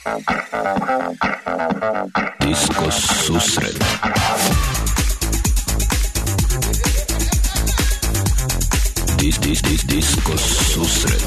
Disko susret. Disko susret.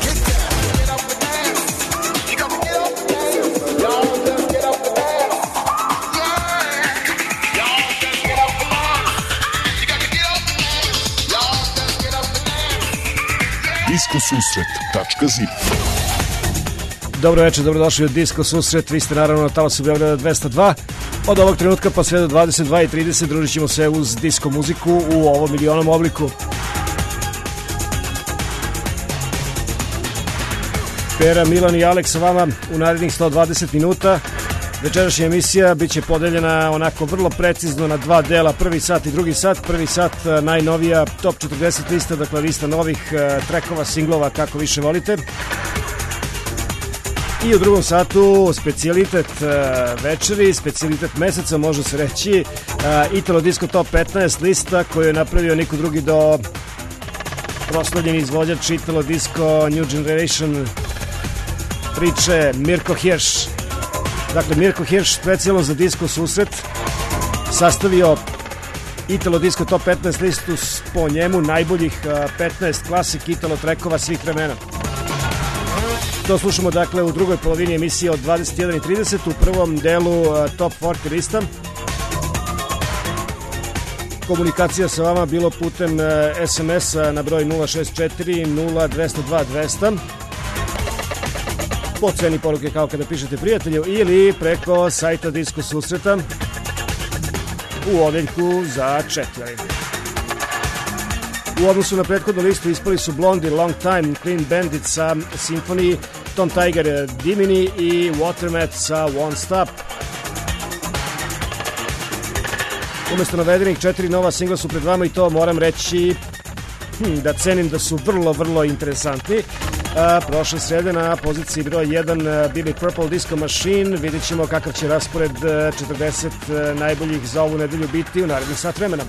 Diskosusret.zip. Dobro večer, dobrodošli u Disko susret. Vi ste naravno na talasu Beograda 202. Od ovog trenutka pa sve do 22:30 družit ćemo se uz disko muziku u ovom milionom obliku. Pera, Milan i Aleks sa vama u narednih 120 minuta. Večerašnja emisija bit će podeljena onako vrlo precizno na dva dela, prvi sat i drugi sat. Prvi sat najnovija top 40 lista, dakle lista novih trekova, singlova, kako više volite. I u drugom satu specijalitet večeri, specijalitet meseca, može se reći, Italo Disco Top 15 lista koju je napravio niko drugi do proslavljeni izvođač Italo Disco New Generation priče Mirko Hirš. Dakle, Mirko Hirš specijalno za Disko susret sastavio Italo Disco Top 15 listu po njemu najboljih 15 klasik Italo trekova svih vremena. To slušamo dakle u drugoj polovini emisije od 21:30, u prvom delu Top 40 lista. Komunikacija sa vama bilo putem SMS-a na broj 064 0202 200. Po ceni poruke kao kada pišete prijatelju, ili preko sajta Disko susreta u odeljku za četveri. U odnosu na prethodnu listu ispali su Blondie, Long Time, Clean Bandit sa Symphony, Tom Tiger, Dimini i Watermat sa Won't Stop. Umesto navedenih 4 nova singla su pred vama i to moram reći da cenim da su vrlo, vrlo interesantni. Prošle srede na poziciji broj 1 bili Purple Disco Machine. Vidjet ćemo kakav će raspored 40 najboljih za ovu nedelju biti u narednih sat vremena.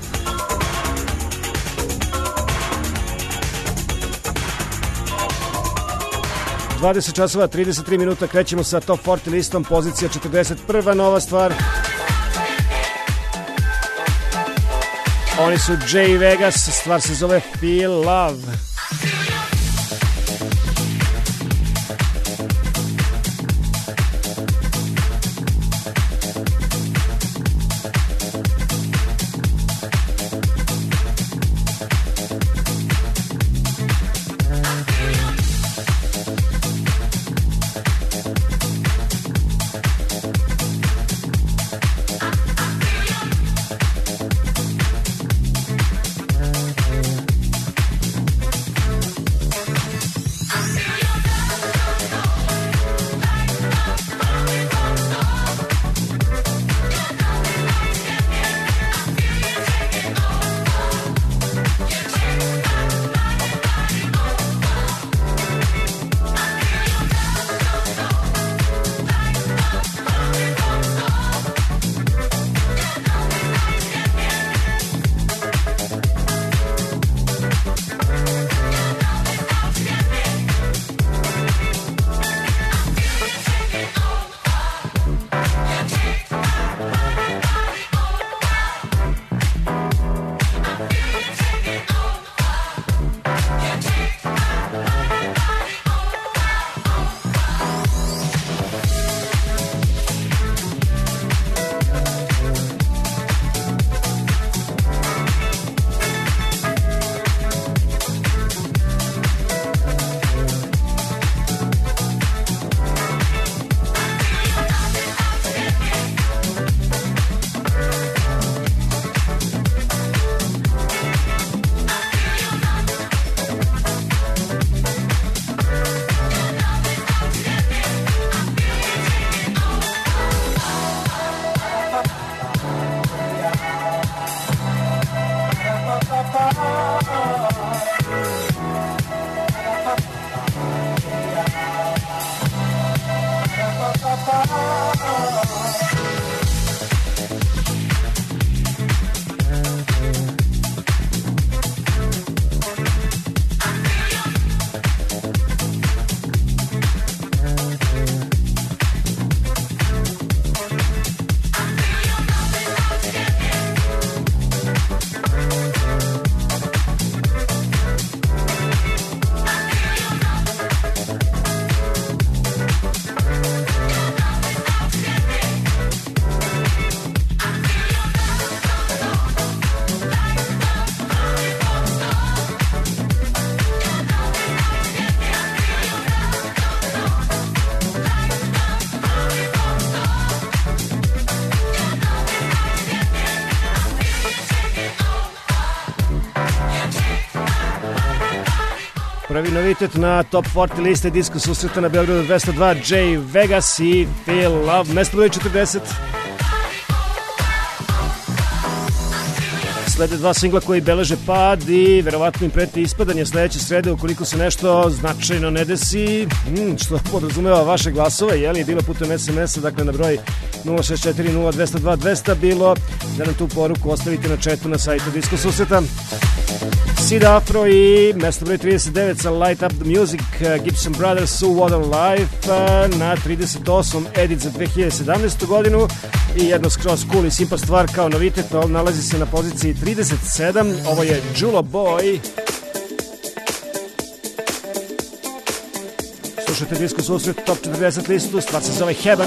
Dvadeset časova 33 minuta, krećemo sa Top 40 listom, pozicija 41. nova stvar. Oni su Jay Vegas, stvar se zove Feel Love. Prvi novitet na Top 40 liste disko susreta na Beogradu 202, Jay Vegas i Feel Love, mesto broj 40. Slede dva singla koji beleže pad i verovatno im preti ispadanje sledeće srede ukoliko se nešto značajno ne desi, što podrazumeva vaše glasove, jeli, bilo putem SMS-a, dakle na broj 064-0202-200, bilo da nam tu poruku ostavite na chatu na sajtu Disko susreta. Sid Afro i mesto broj 39 sa Light Up the Music, Gibson Brothers, So What on Life, na 38 edit za 2017. godinu i jedno skroz cool i simpa stvar kao novitet, nalazi se na poziciji 37, ovo je Jula Boy. Slušajte Disko susret Top 40 listu, stvar se zove Heaven.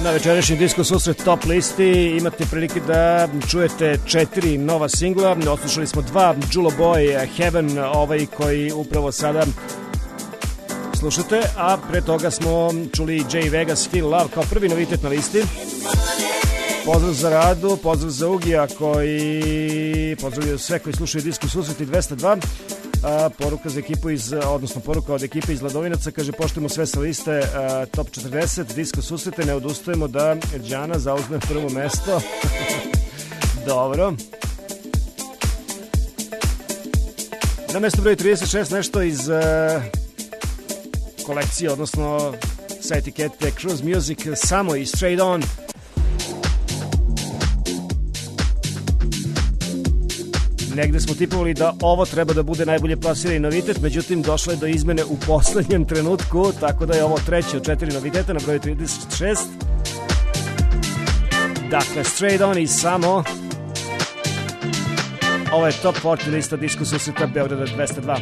Na večerašnji Disko susret top listi imate prilike da čujete 4 nova singla. Odslušali smo 2, Julo Boy, Heaven, ovaj koji upravo sada slušate, a pre toga smo čuli Jay Vegas, Feel Love kao prvi novitet na listi. Pozdrav za Radu, pozdrav za Ugija koji pozdravljaju sve koji slušaju Disko susret i 202. Poruka za ekipu poruka od ekipe iz Ladovinaca, kaže poštujemo sve sa liste top 40 Disko susrete, ne odustajemo da Đana zauzme prvo mesto. Dobro. Na mesto broj 36 nešto iz kolekcije, odnosno sa etikete Cruise Music, Samo i Straight On. Negde smo tipovali da ovo treba da bude najbolje plasirani novitet, međutim došlo je do izmene u poslednjem trenutku, tako da je ovo treći od 4 noviteta na broju 36. Dakle, Straight On i Samo. Ovo je top 40 lista Disko susreta Beograda 202.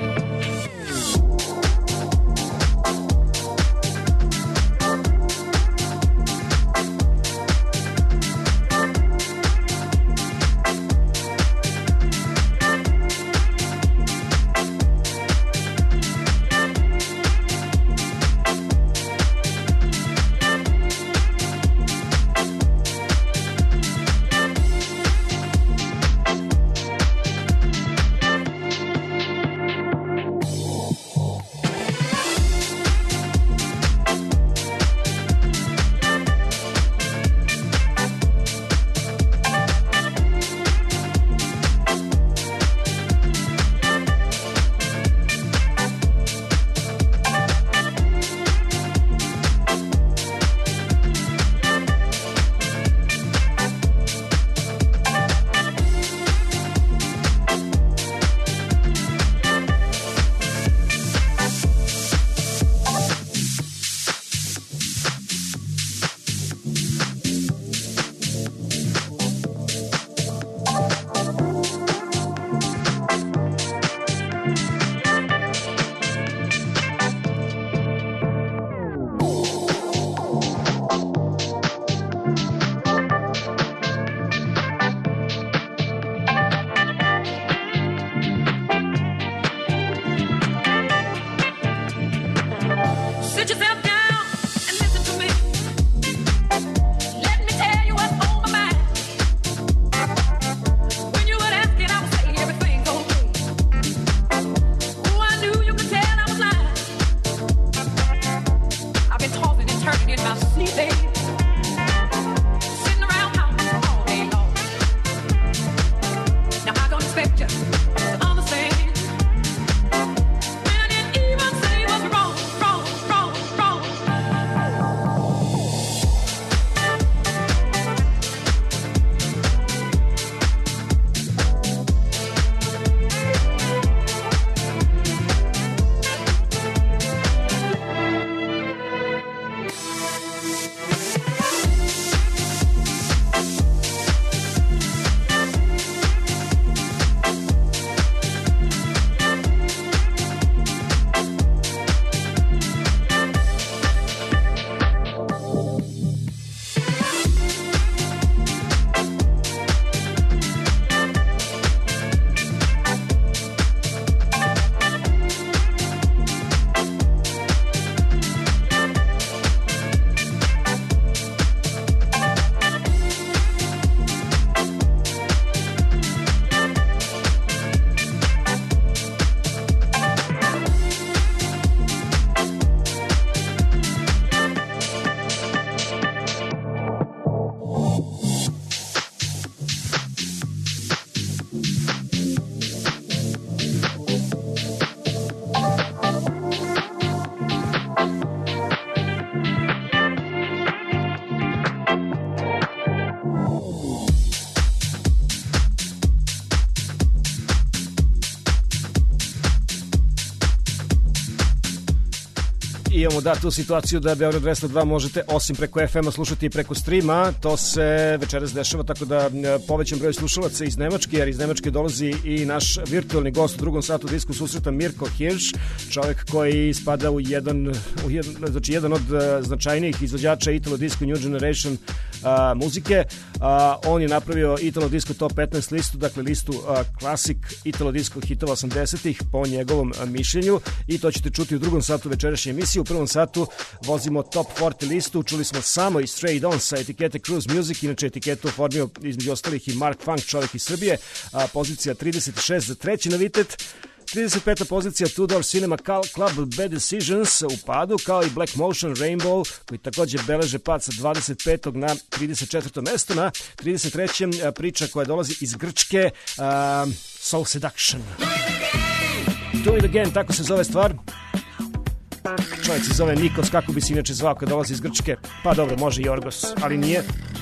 imamo tu situaciju da Beograd 202 možete osim preko FM-a slušati i preko streama. To se večeras dešava tako da povećan broj slušalaca iz Nemačke, jer iz Nemačke dolazi i naš virtualni gost u drugom satu disku susreta Mirko Hirš, čovjek koji spada u jedan od značajnijih izvođača Italo Disco New Generation muzike. On je napravio Italo Disco Top 15 listu, dakle listu klasik Italo Disco hitova 80-ih po njegovom mišljenju, i to ćete čuti u drugom satu večerašnje emisije. U prvom satu vozimo Top 40 listu, čuli smo samo i Stray Dawn sa etikete Cruise Music, inače etiketu oformio između ostalih i Mark Funk, čovjek iz Srbije, pozicija 36 za treći novitet. 35. pozicija Two Door Cinema Club Bad Decisions u padu, kao i Black Motion Rainbow, koji također beleže pad sa 25. na 34. mesto. Na 33. priča koja dolazi iz Grčke, Soul Seduction. Do It Again, tako se zove stvar. Čovjek se zove Nikos, kako bi se inače zvao kad dolazi iz Grčke? Pa dobro, može i Jorgos, ali nije.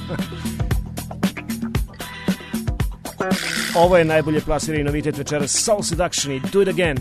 Ovo je najbolje plasirani novitet večeras, Soul Seduction i Do It Again.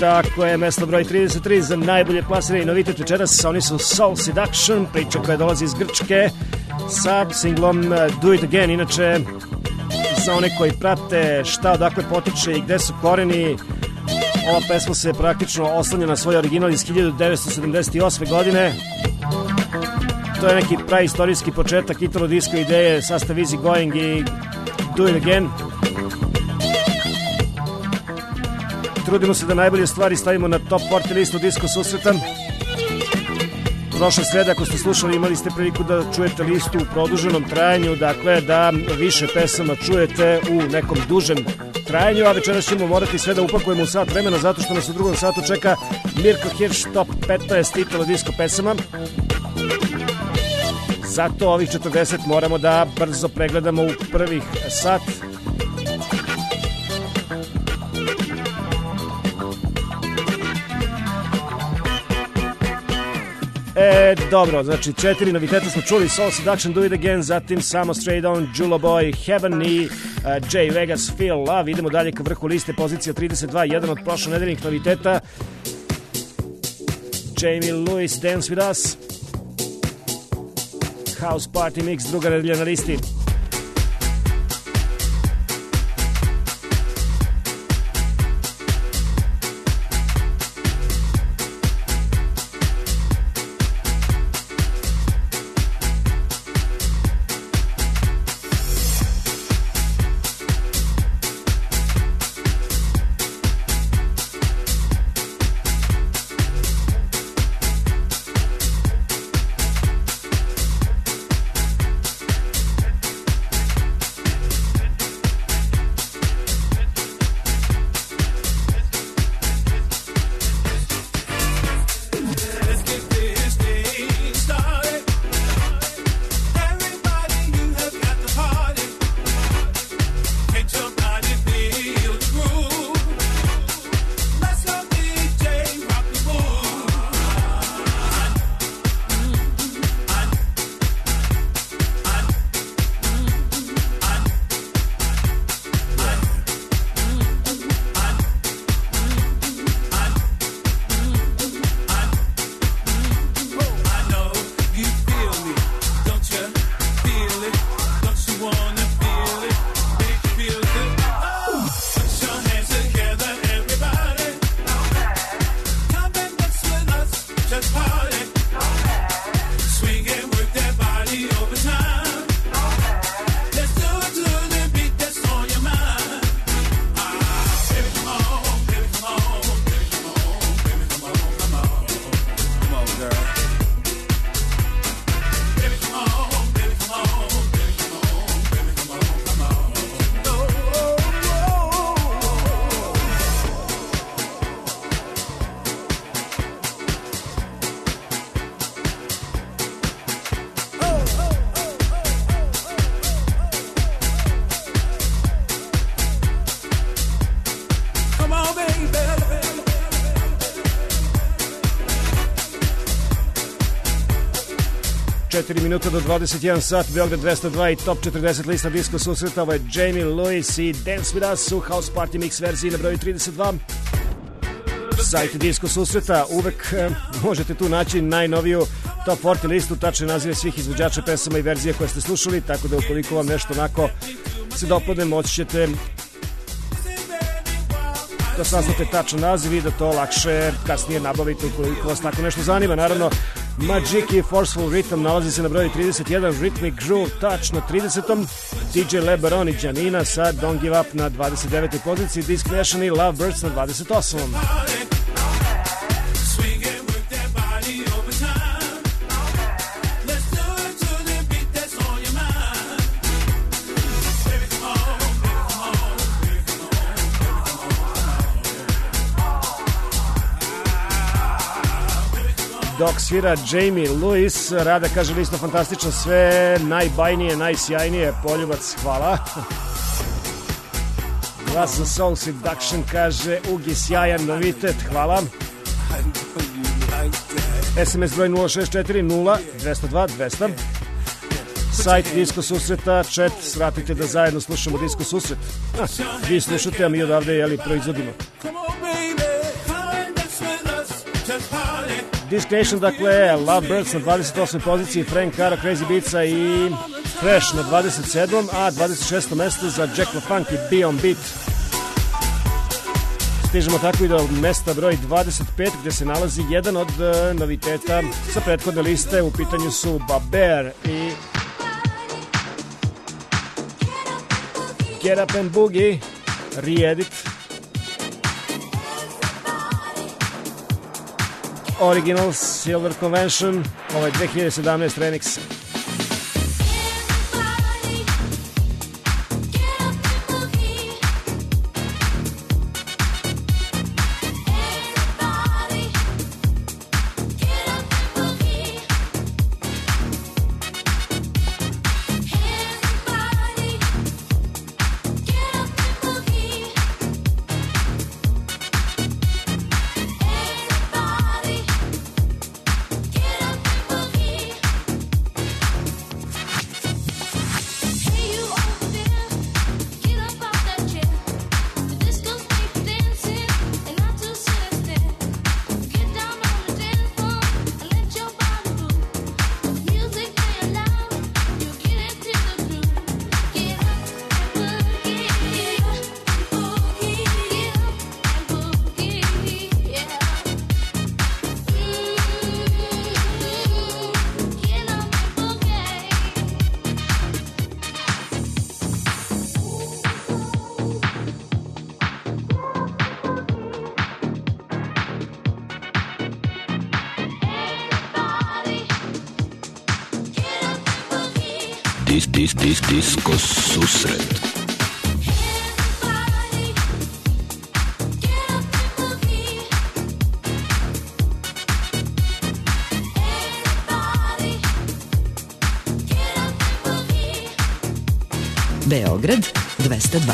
Tako je, mesto broj 33 za najbolje plasirani novitet večeras. Oni su Soul Seduction, priča koja dolazi iz Grčke sa singlom Do It Again. Inače, za one koji prate šta odakle potiče i gde su koreni, ova pesma se praktično oslanja na svoj original iz 1978. godine. To je neki praistorijski početak italo-disko ideje, sastav Easy Going i Do It Again. Trudimo se da najbolje stvari stavimo na top 40 listu disko susreta. Prošle srede, ako ste slušali, imali ste priliku da čujete listu u produženom trajanju, dakle da više pesama čujete u nekom dužem trajanju, a večeras ćemo morati sve da upakujemo u sat vremena, zato što nas u drugom satu čeka Mirko Hirš top 15 italo-disko pesama. Zato ovih 40 moramo da brzo pregledamo u prvih sat. Dobro, znači 4 noviteta smo čuli, Soul Seduction, Do It Again, zatim samo Straight On, Julo Boy, Heaven i Jay Vegas, Feel Love. Idemo dalje ka vrhu liste, pozicija 32, jedan od prošlo nedeljnih noviteta, Jamie Lewis, Dance With Us, House Party Mix, druga nedelja na listi. Minuta do 21 sat, Beograd 202 i top 40 lista disko susreta. Ovo je Jamie Lewis i Dance With Us u House Party Mix verziji na broju 32. Sajt disko susreta, uvek možete tu naći najnoviju top 40 listu, tačne nazive svih izvođača pesama i verzije koje ste slušali, tako da ukoliko vam nešto onako se dopadne, moći ćete da saznate tačan naziv i da to lakše kasnije nabavite ukoliko vas tako nešto zanima. Naravno, Magic i Forceful Rhythm nalazi se na broju 31, Rhythmic Groove Touch na 30. DJ LeBaron i Janina sa Don't Give Up na 29. poziciji, Disc Nation i Lovebirds na 28. Dok svira Jamie Lewis, Rada kaže listo fantastično, sve najbajnije, najsjajnije, poljubac, hvala. Glas za Soul Seduction kaže Ugi, sjajan novitet, hvala. SMS broj 064 0202 200. Sajt Disko Susreta, chat, svratite da zajedno slušamo Disko Susret. Vi slušate, a mi odavde proizvodimo. Disc Nation, dakle, Lovebirds na 28. poziciji, Frank Cara, Crazy Beatsa i Fresh na 27. a 26. mesto za Jack LaFunk i Be On Beat. Stižemo tako i do mesta broj 25, gde se nalazi jedan od noviteta sa prethodne liste. U pitanju su Baber i Get Up and Boogie, re-edit. Original Silver Convention, ovo je 2017 remix. Disco susret. Beograd 202.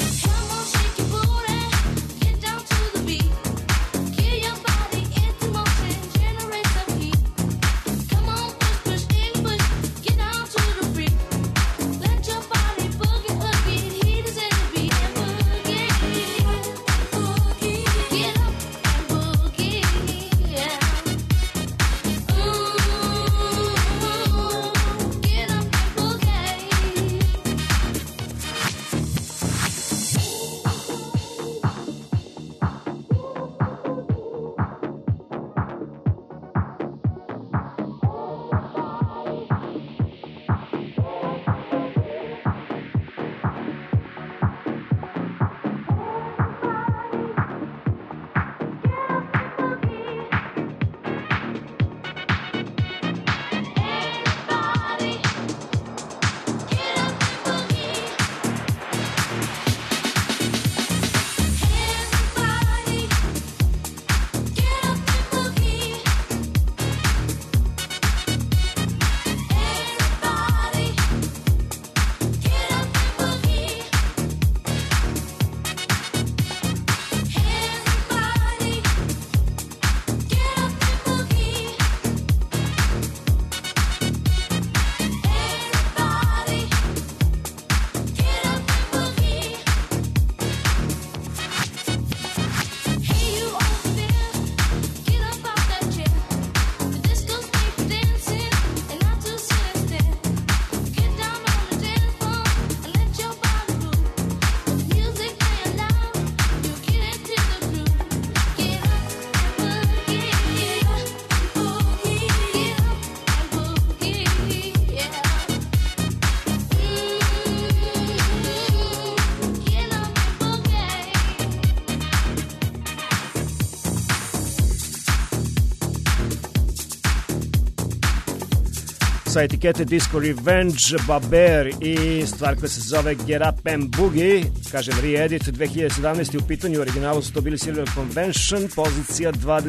sa etikete Disco Revenge, Baber i stvar koja se zove Get Up and Boogie, kažem re-edit 2017. U pitanju originalu su to bili Silver Convention, pozicija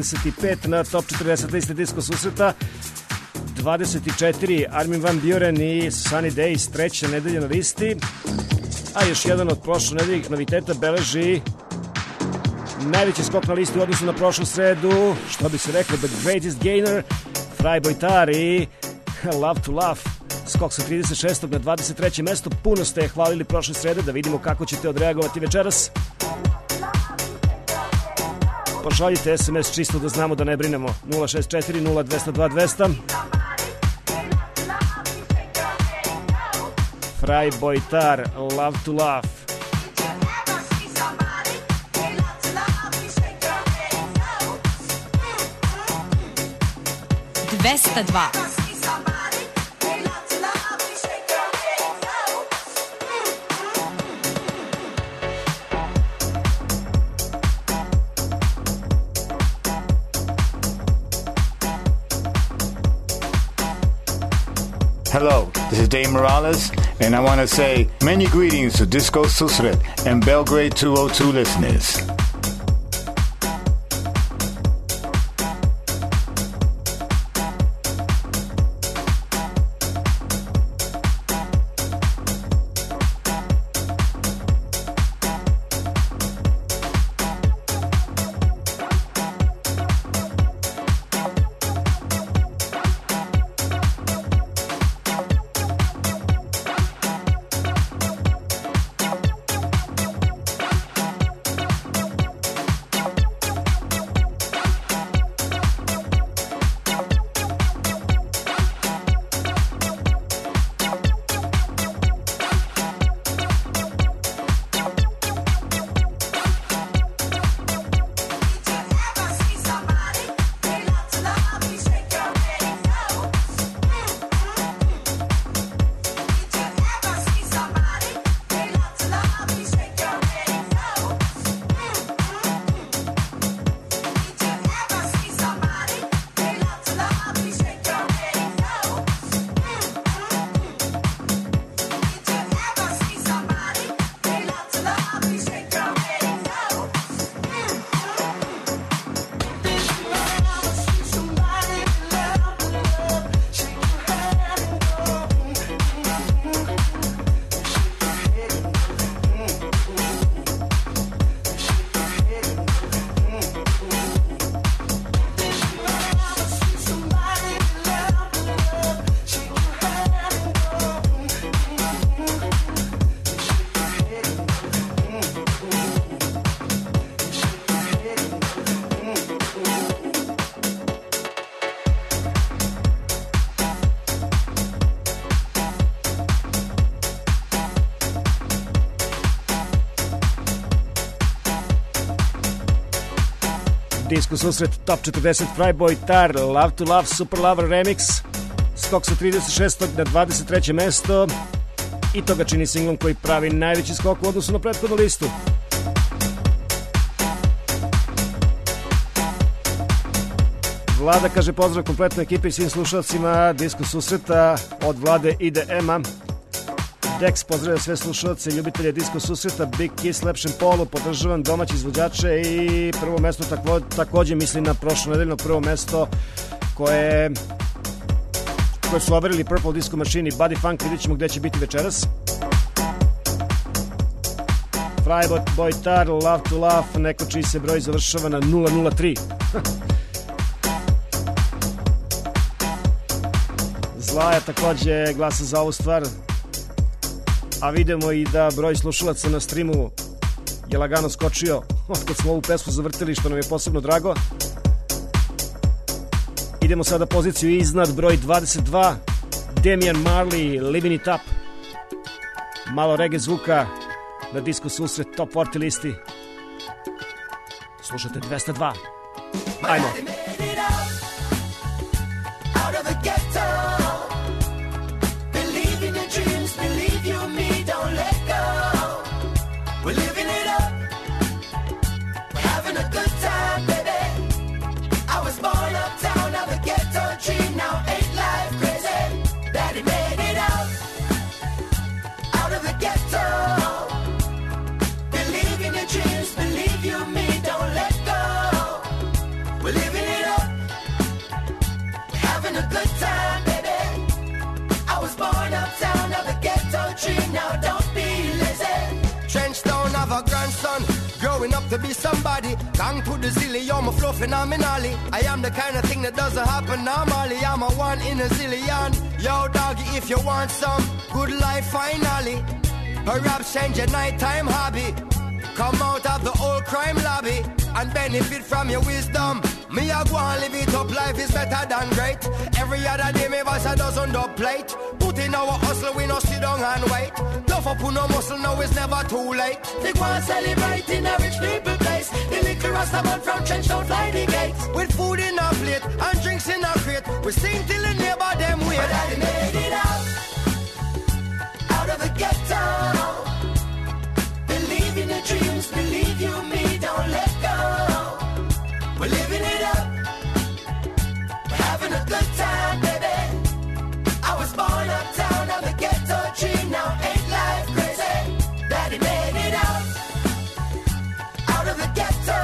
25 na top 40 liste Disco susreta, 24 Armin van Buuren i Sunny Days, treća nedelja na listi, a još jedan od prošle nedeljih noviteta beleži najveći skok na listi u odnosu na prošlu sredu, što bi se reklo The Greatest Gainer, Fryboy Tar i Love to Laugh, skok sa 36. na 23. mesto. Puno ste je hvalili prošle srede, da vidimo kako ćete odreagovati večeras. Pošaljite SMS čisto da znamo da ne brinemo. 064 0202 200. Fry Boytar, Love to Love. Hello, this is Dave Morales, and I want to say many greetings to Disco Susret and Belgrade 202 listeners. Disco susret Top 40 Fry Boytar, Love to Love Super Lover Remix, skok sa 36. na 23. mesto i to ga čini singlom koji pravi najveći skok u odnosu na prethodnu listu. Vlada kaže pozdrav kompletnoj ekipi i svim slušalcima Disco susreta. Od Vlade ide Ema. Dex pozdravlja sve slušalce i ljubitelje Disco susreta. Big Kiss, Lepšem Polu, podržavam domaći izvođače i prvo mesto takođe mislim na prošlo nedeljno prvo mesto koje su overili Purple Disco Machine i Buddy Funk. Vidjet ćemo gde će biti večeras. Fry Boytar, Love to Love, neko čiji se broj završava na 003. Zlaja takođe glasa za ovu stvar, a vidimo i da broj slušalaca na streamu je lagano skočio kad smo ovu pesmu zavrtili, što nam je posebno drago. Idemo sada poziciju iznad, broj 22, Damian Marley, Living It Up. Malo reggae zvuka na Disco susret Top 40 listi. Slušate 202. Ajmo. To be somebody, gang to the zilly, you're my flow phenomenally. I am the kind of thing that doesn't happen normally. I'm a one in a zillion. Yo, doggy, if you want some good life, finally. A rap change your nighttime hobby. Come out of the old crime lobby. and benefit from your wisdom. Me a go and live it up, life is better than great. Every other day me boss a dozen dub plate. Put in our hustle, we no sit down and wait. Tough up no muscle, now it's never too late. They go and celebrate in a rich people place. The little Rastaman from Trench don't fly the gates. With food in a plate and drinks in a crate. We sing till the neighbor them wait. But Daddy made it out of the ghetto. Believe in your dreams, believe you me, don't let go. We're living it up, we're having a good time, baby. I was born uptown on the ghetto dream, now ain't life crazy? Daddy made it out of the ghetto.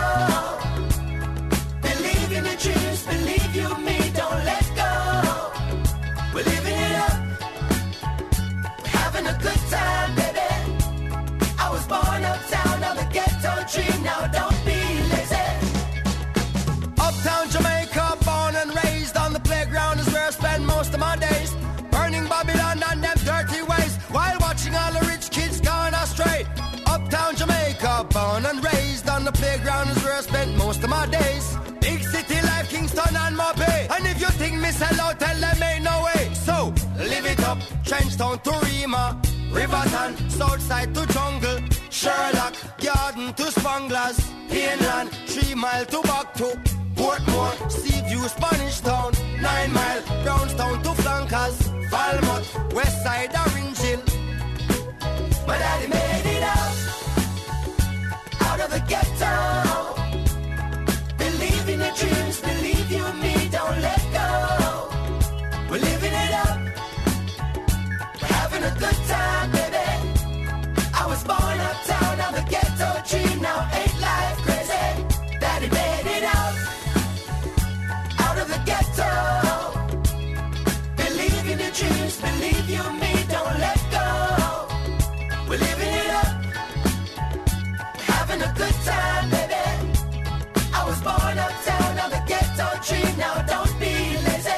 Believe in your dreams, believe you me, don't let go. We're living it up, we're having a good time, baby. I was born uptown on the ghetto dream, now don't be lazy. Uptown Jamaica, born and raised on the playground is where I spend most of my days. Burning Babylon and them dirty ways, while watching all the rich kids gone astray. Uptown Jamaica, born and raised on the playground is where I spent most of my days. Big city life, Kingston and Mopey. And if you think me sell out, tell them ain't no way. So, live it up, Trenchtown to Rima, Riverton, Southside to Jungle, Sherlock, Garden to Spanglers, Pineland, 3 Mile to Buckto, Portmore, Seaview, Spanish Town, 9 Mile, Brownstown to Flankers, Falmouth, Westside, Orange Hill. My daddy made it out of the ghetto. Believe in your dreams, believe you me, don't let go. We're living it up, we're having a good time, baby. I was born uptown on the ghetto dream, now ain't life crazy? Daddy made it out of the ghetto. Believe in your dreams, believe you me, don't let go. We're living it up, we're having a good time, baby. I was born uptown on the ghetto dream, now don't be lazy.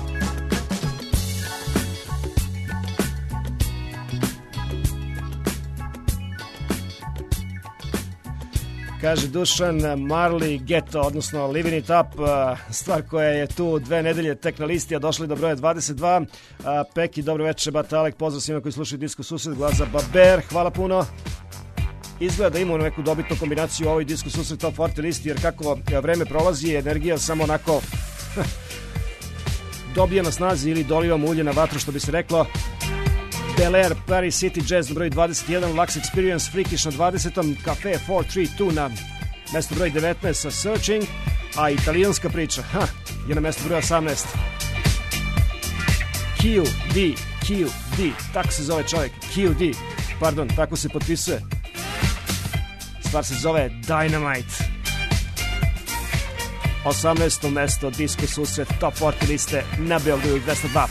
Kaže Dušan, Marley Ghetto, odnosno Living It Up, stvar koja je tu 2 nedelje tek na listi, a došli do broja 22. Peki, dobro večer, Batalek, pozdrav svima koji slušaju Disko Susret, glas za Baber, hvala puno. Izgleda da imamo neku dobitnu kombinaciju u ovoj Disko Susret Top 40 listi, jer kako vreme prolazi, energija samo onako dobija na snazi ili dolivamo ulje na vatru, što bi se reklo. Bel Air, Paris City Jazz na broj 21, Lux Experience, Freakish na 20, Cafe 432 na mesto broj 19 sa Searching, a italijanska priča je na mesto broj 18. QD, tako se zove čovjek, QD, pardon, tako se potpisuje. Stvar se zove Dynamite. 18. mesto Disko Susret Top 40 liste na Beogradu 202.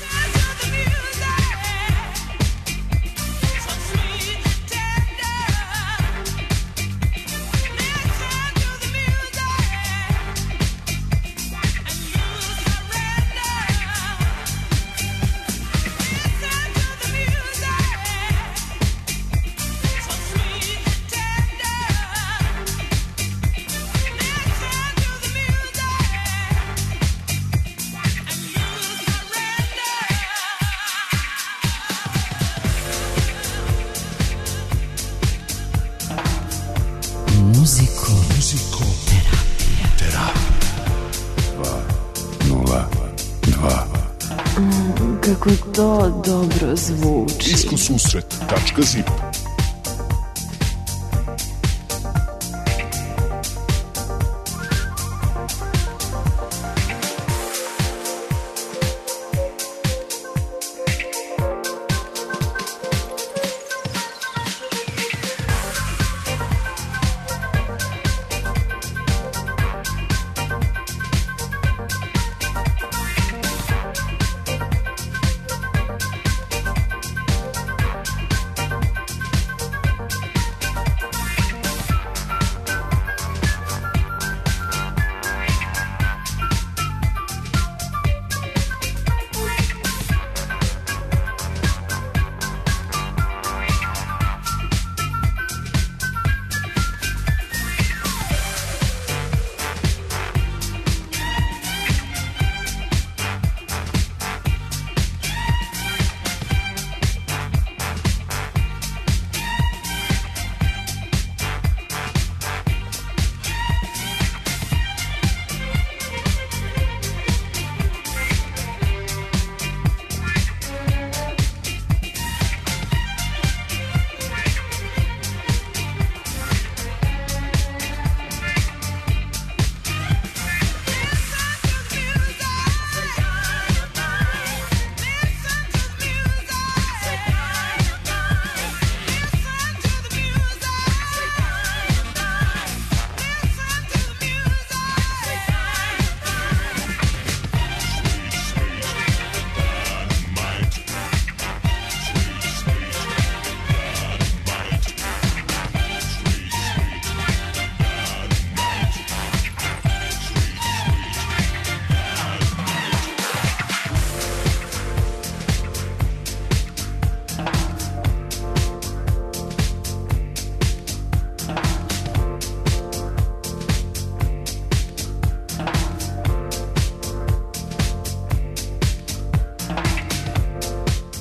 Kako to dobro zvuči. Diskosusret.zip.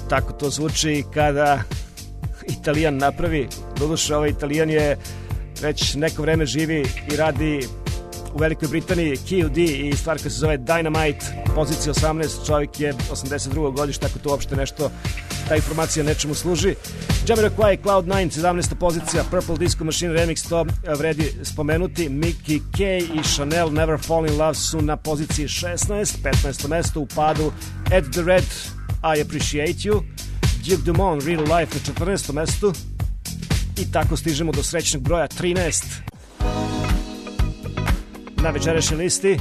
tako to zvuči kada Italijan napravi. Doduše, ovaj Italijan je već neko vreme živi i radi u Velikoj Britaniji, QD, i stvar koja se zove Dynamite, pozicija 18, čovjek je 82. godište, tako to uopšte nešto, ta informacija nečemu služi. Jamiroquai, Cloud9, 17. pozicija, Purple Disco Machine Remix, to vredi spomenuti. Mickey K i Chanel Never Fall in Love su na poziciji 16, 15. mesto u padu. Ed the Red, I Appreciate You, Duke Dumont, Real Life na 14. mestu, i tako stižemo do srećnog broja 13 na večerašnjoj listi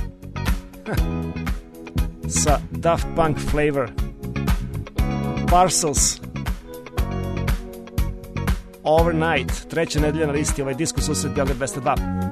sa Daft Punk Flavor, Parcels, Overnight, treća nedelja na listi, ovaj Disko susret Beograd 202.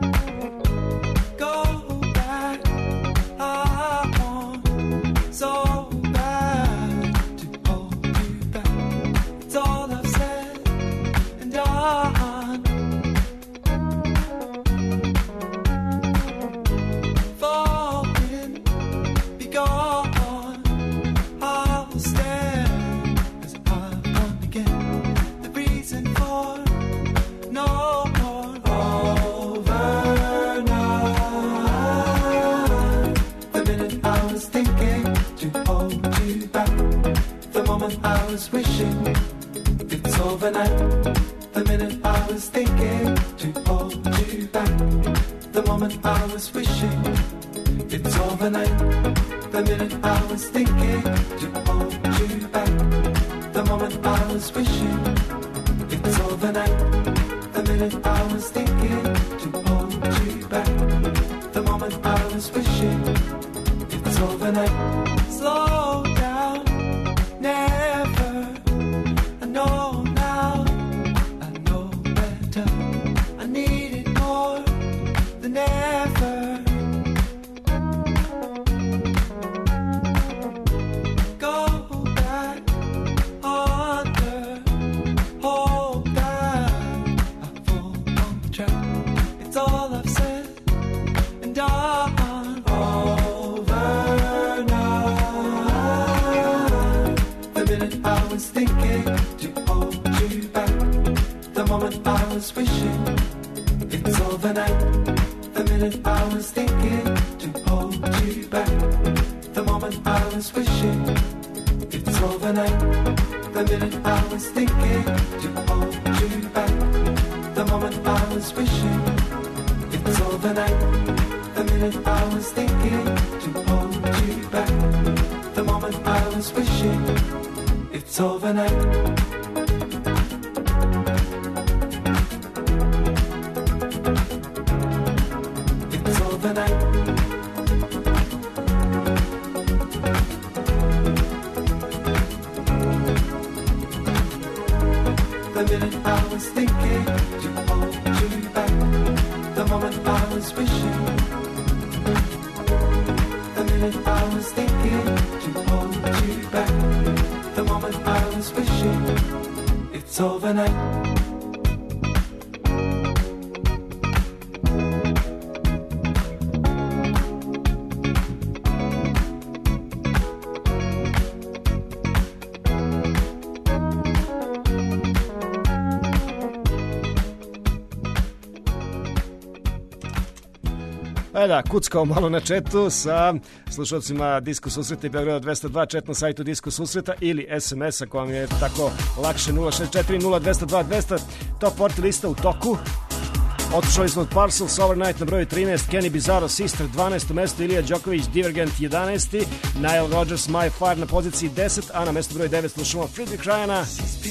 Da, kuckao malo na četu sa slušalcima Disko susreta i Beograda 202, čet na sajtu Disko susreta ili SMS ako vam je tako lakše, 064 0202 200. Top 40 lista u toku. Otišali smo od Parcels, Overnight na broju 13, Kenny Bizarro, Sister 12. mesto, Ilija Đoković, Divergent 11. Nile Rodgers, My Fire na poziciji 10, a na mesto broj 9 slušamo Friedrich Ryana.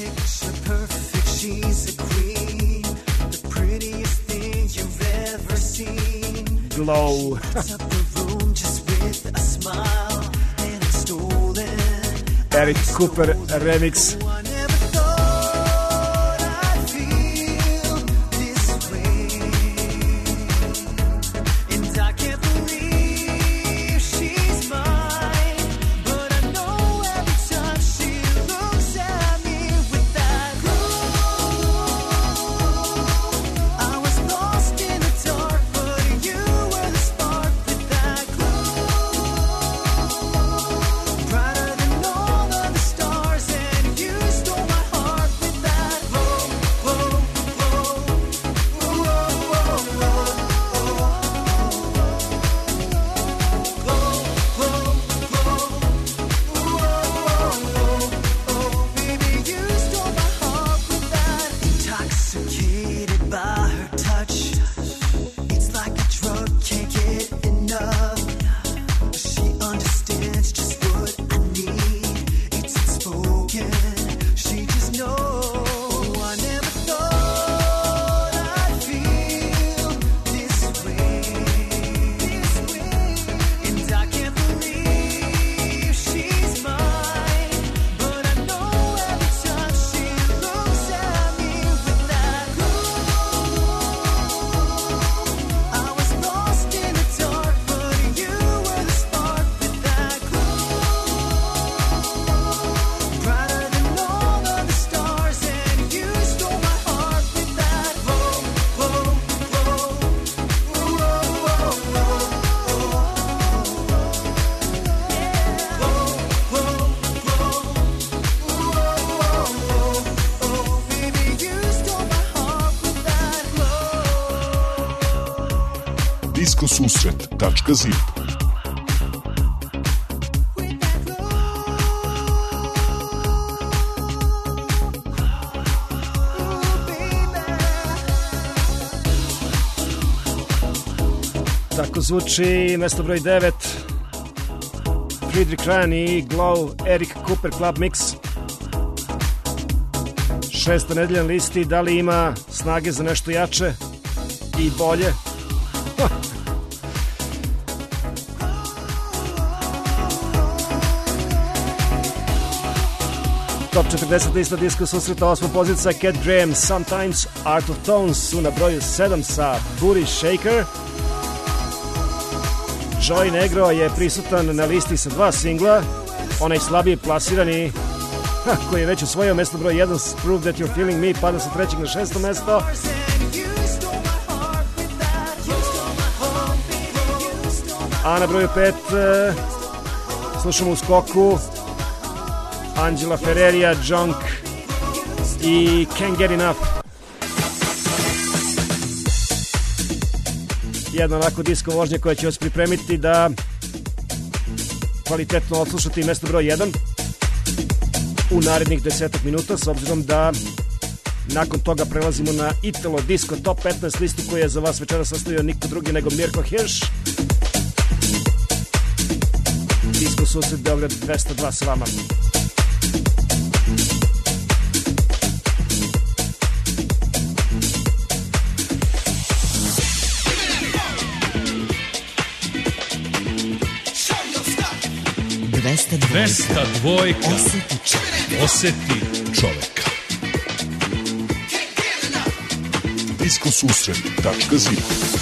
Glow. Eric Cooper remix. Brighter than all of the stars, and you intoxicated by her touch. It's like a drug, can't get enough. She understands just what I need. It's unspoken, she just knows. I never thought I'd feel this way. And I can't believe she's mine. But I know every time she looks at me with that glow. I was lost in the dark, but you were the spark with that glow. Brighter than all of the stars, and you stole my heart with that glow, glow, glow. Whoa, whoa, whoa, baby, you stole my heart with that glow. Diskosusret.zip. Tako zvuči mesto broj 9. Friedrich Ryan i Glow, Eric Cooper Club Mix. 6. nedelja na listi, da li ima snage za nešto jače i bolje? Top 40 lista Disko susreta, 8. pozicija Cat Graham, Sometimes Art of Tones su na broju 7 sa Booty Shaker. Joey Negro je prisutan na listi sa 2 singla, onaj slabiji plasirani koji je već osvojio mesto broj 1 Prove That You're Feeling Me, pada sa 3. na 6. mesto. A na broju 5 slušamo u skoku Angela Ferreria, Junk i Can't Get Enough. Jedna onako disko vožnja koja će vas pripremiti da kvalitetno odslušate i mesto broj 1 u narednih 10 minuta, s obzirom da nakon toga prelazimo na Italo Disco Top 15 listu koju je za vas večera sastavio niko drugi nego Mirko Hirš. Disko susret Beograd 202 s vama. Vesta dvojka. Oseti čoveka. Diskosusret.zip.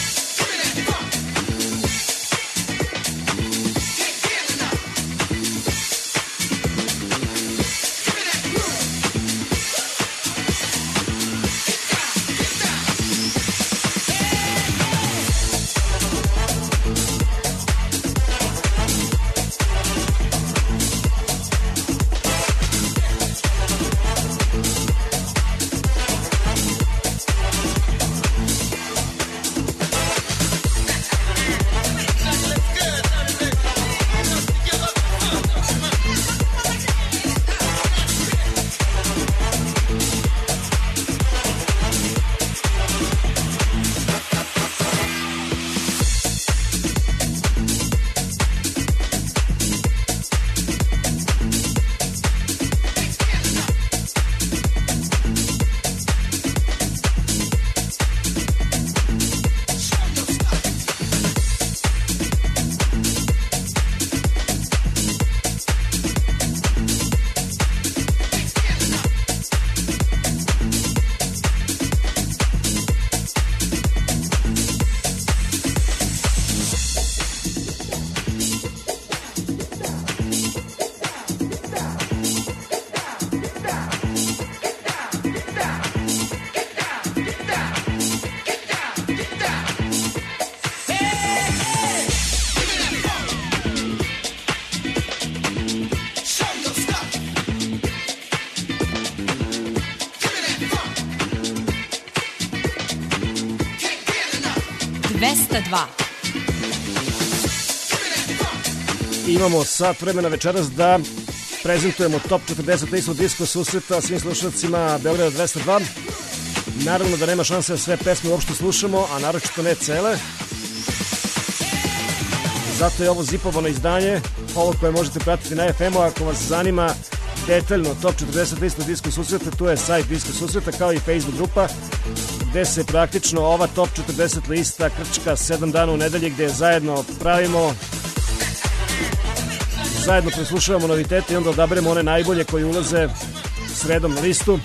Imamo sat vremena večeras da prezentujemo top 40 listu Disko susreta svim slušalcima Beograda 202. Naravno da nema šanse da sve pesme uopšte slušamo, a naročito ne cele. Zato je ovo zipovano izdanje, ovo koje možete pratiti na FM-u. Ako vas zanima detaljno top 40 lista Disko susreta, tu je sajt Disko susreta kao i Facebook grupa gde se praktično ova top 40 lista krčka 7 dana u nedelji, gde zajedno pravimo, zajedno preslušavamo novitete i onda odaberemo one najbolje koji ulaze sredom na listu.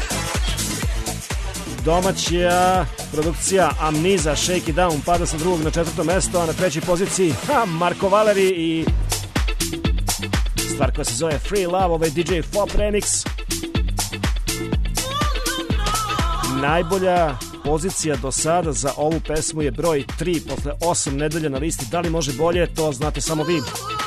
Domaća produkcija Amniza Shake It Down pada sa 2. na 4. mesto, a na 3. poziciji Marko Valeri i stvar koja se zove Free Love, ovaj DJ Fop remix. Najbolja pozicija do sada za ovu pesmu je broj 3 posle 8 nedelja na listi. Da li može bolje, to znate samo vi.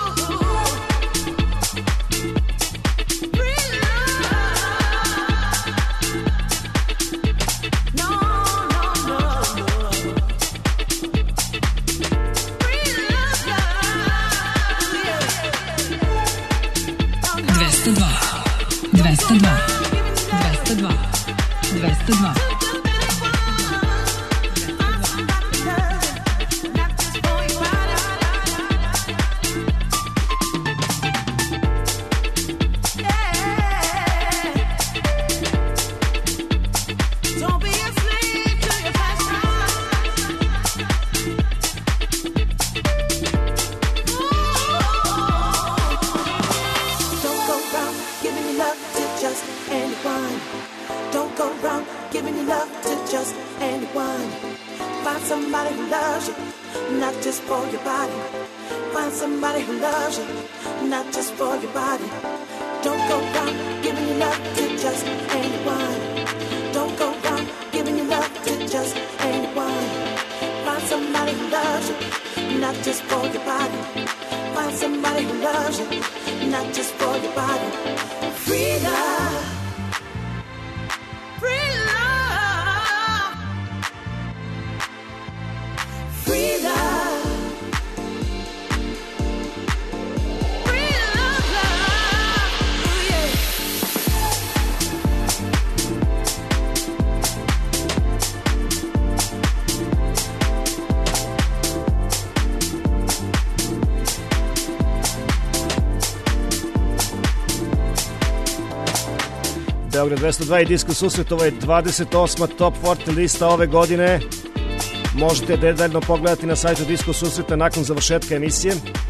Beograd 202 i Disko susret, ovo je 28. top 40 lista ove godine. Možete detaljno pogledati na sajtu Disko susreta nakon završetka emisije.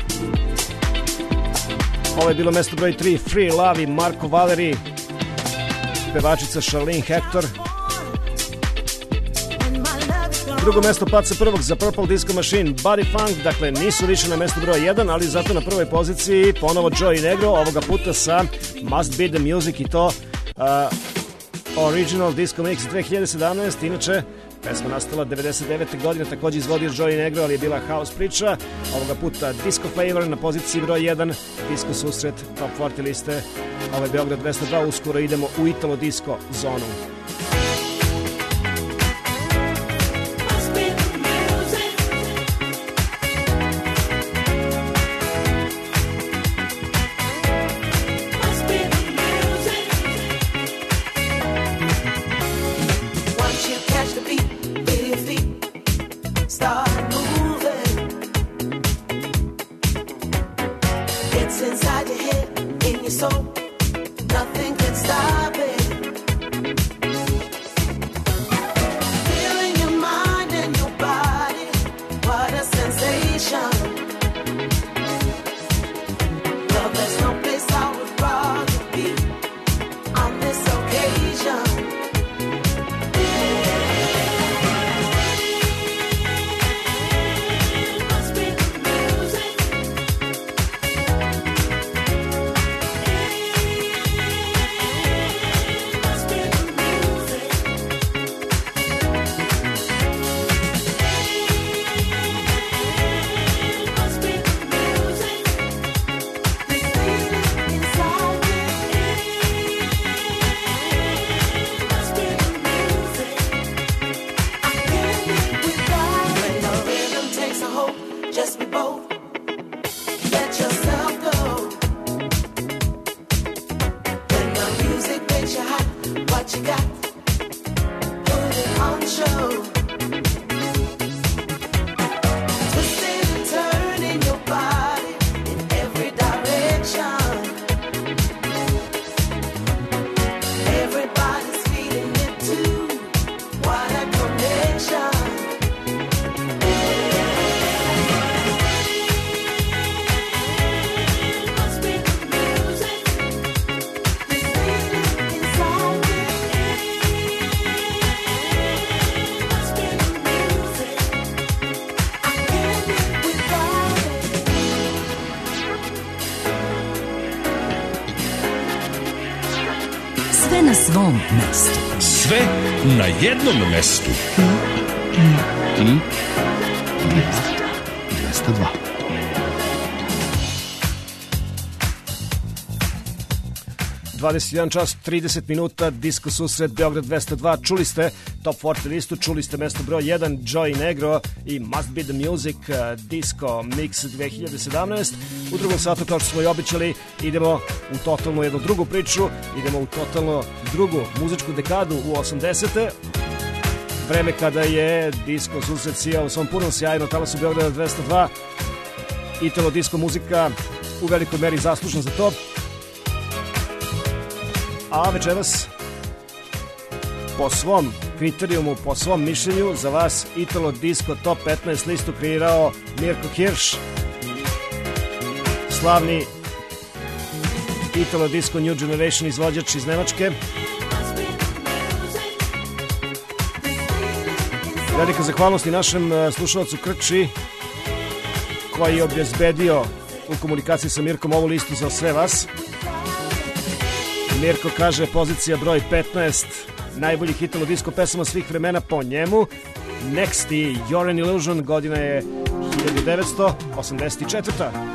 Ovo je bilo mesto broj 3, Free Love i Marko Valeri, pevačica Charlene Hector. Drugo mesto pad sa prvog za Purple Disco Machine, Body Funk, dakle nisu više na mestu broj 1, ali zato na prvoj poziciji ponovo Joey Negro, ovoga puta sa Must Be The Music i to Original Disco Mix 2017. Inače, pesma nastala 99. godine, također izvodio Joey Negro, ali je bila house priča. Ovoga puta Disco Flavor na poziciji broj 1, Disko susret, top 40 liste. Ovo je Beograd 202, uskoro idemo u Italo Disco zonu. Inside your head, in your soul, nothing can stop it. prvom mestu. Sve na jednom mestu. 202. ...21 čas, 30 minuta, Disko susret, Beograd 202, čuli ste Top 40 listu, čuli ste mesto broj 1, Joey Negro i Must Be The Music, Disco Mix 2017. U drugom satu, kao što smo i običali, idemo u totalnu jednu drugu priču, idemo u totalno drugu muzičku dekadu u 80. Vreme kada je Disko susret sijao u svom punom sjaju na talasu Beograda 202, italo disko muzika u velikoj meri zaslužna za to. A večeras, po svom kriterijumu, po svom mišljenju, za vas Italo Disco Top 15 listu kreirao Mirko Hirš, slavni Italo Disco New Generation izvođač iz Nemačke. Velika zahvalnost i našem slušalcu Krči, koji je obezbedio u komunikaciji sa Mirkom ovu listu za sve vas. Mirko kaže pozicija broj 15 najboljih Italo disco pesama svih vremena po njemu. Next i You're an Illusion, godina je 1984.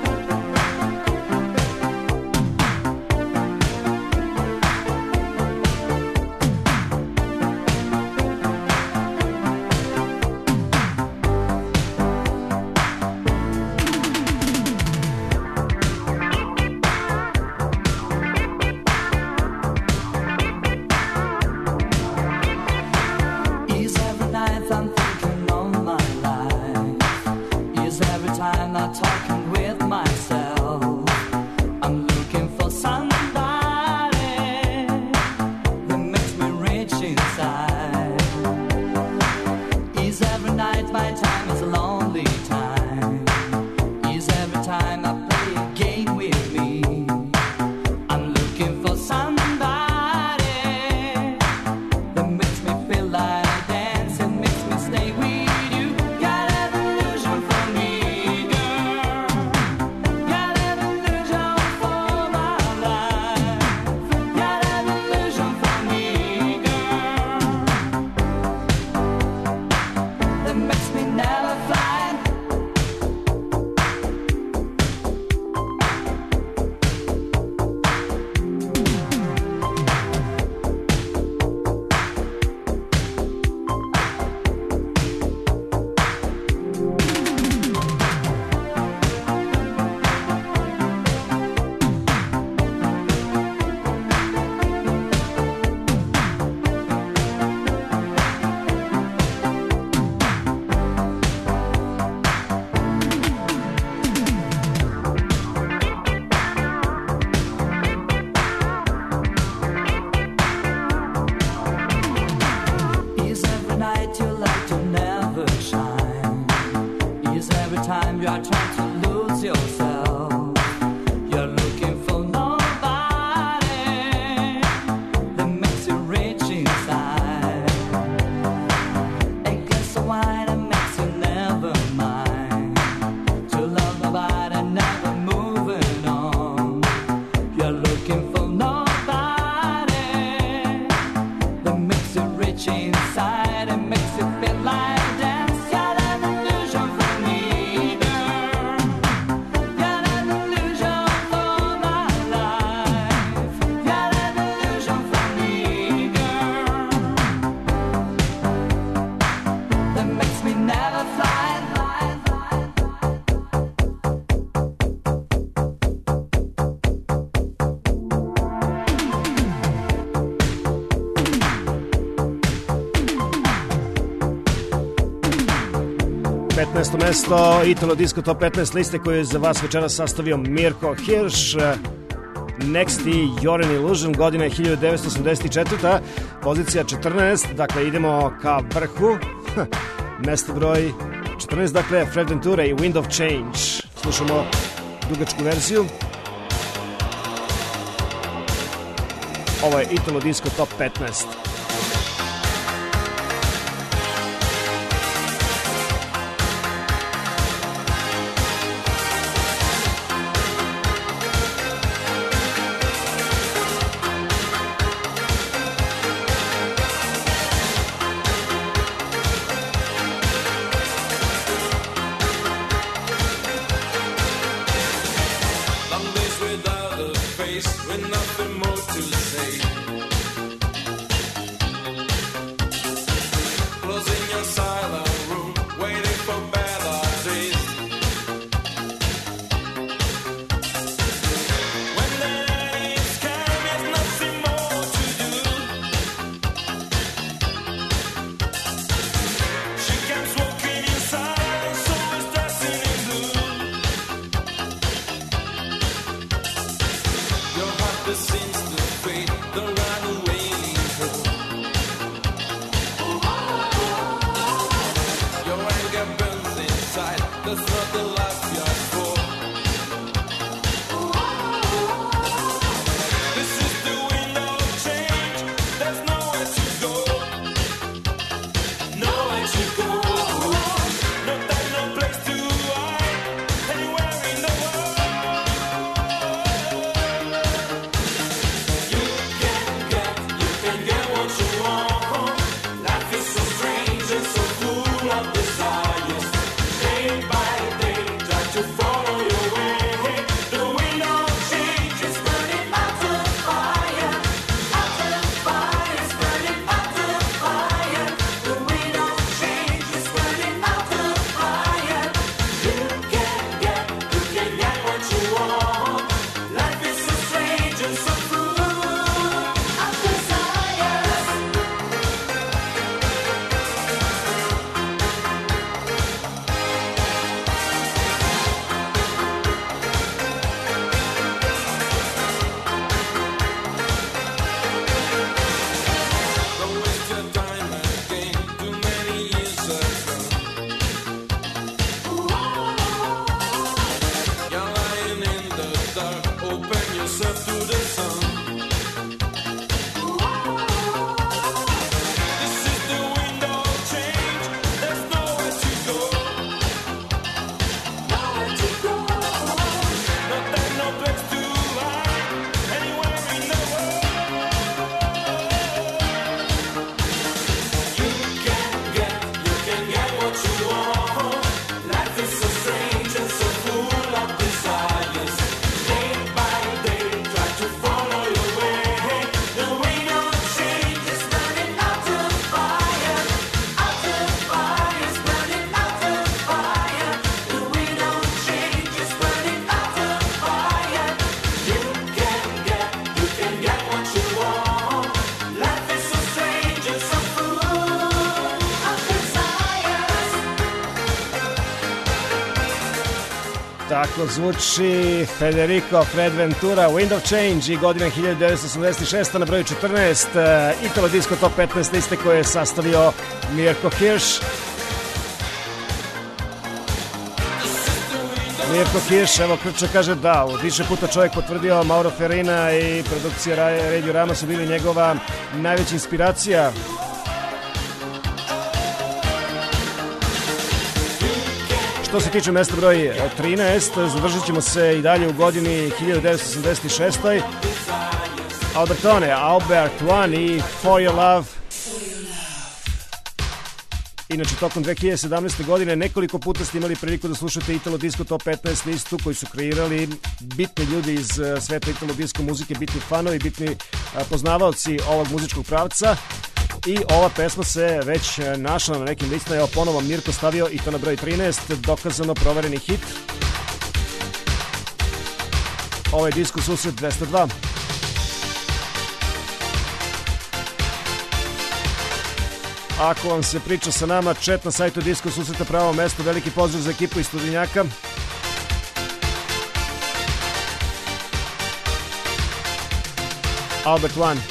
Mesto Italo Disco Top 15 liste koju je za vas večeras sastavio Mirko Hirš. Next i You're an Illusion, godina je 1984. Pozicija 14, dakle idemo ka vrhu. Mesto broj 14, dakle Fred Ventura i Wind of Change. Slušamo dugačku verziju. Ovo je Italo Disco Top 15. Tako zvuči Federico Fred Ventura, Wind of Change i godina 1986. na broju 14 Italo Disco Top 15 liste koje je sastavio Mirko Hirsch. Mirko Hirsch, evo Krča kaže da, više puta čovjek potvrdio, Mauro Ferrina i produkcija Radio Rama su bili njegova najveća inspiracija. Što se tiče mesta broj 13, zadržat ćemo se i dalje u godini 1986. Albert One i For Your Love. Inače, tokom 2017. godine nekoliko puta ste imali priliku da slušate Italo Disco Top 15 listu koju su kreirali bitni ljudi iz sveta Italo Disco muzike, bitni fanovi, bitni poznavaoci ovog muzičkog pravca. I ova pesma se već našla na nekim listama. Evo ponovo Mirko stavio i to na broj 13, dokazano provereni hit. Ovo je Disco Susret 202. Ako vam se priča sa nama, chat na sajtu Disco Susreta pravo mesto. Veliki pozdrav za ekipu iz Studinjaka. Albert One.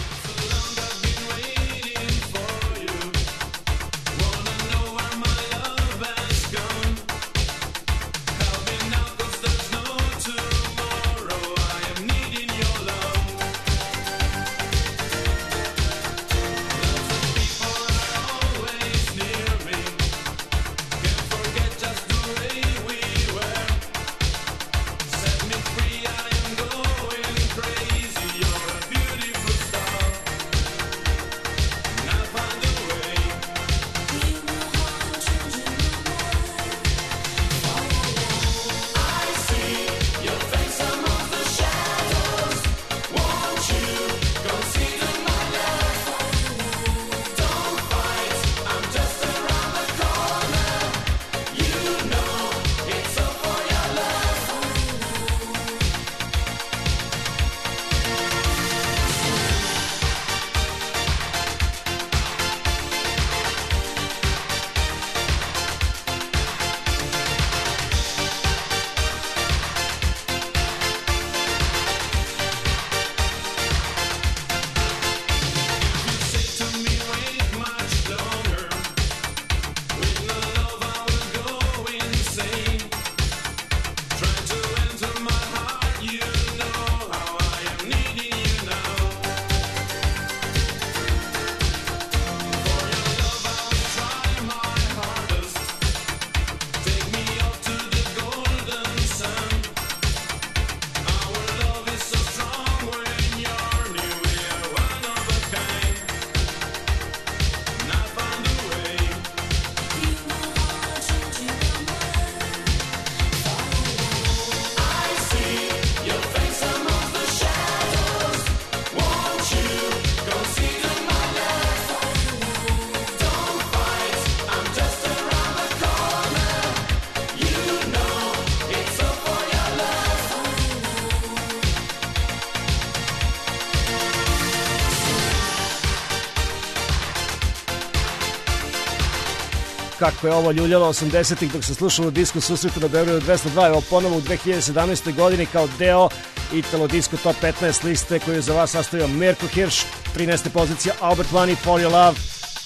Kako je ovo ljuljalo 80-ih dok se slušalo Disco Susretu na Beogradu 202, evo ponovo u 2017. godini kao deo Italo Disco Top 15 liste koju je za vas sastavio Mirko Hirsch, 13. pozicija Albert One i For Your Love.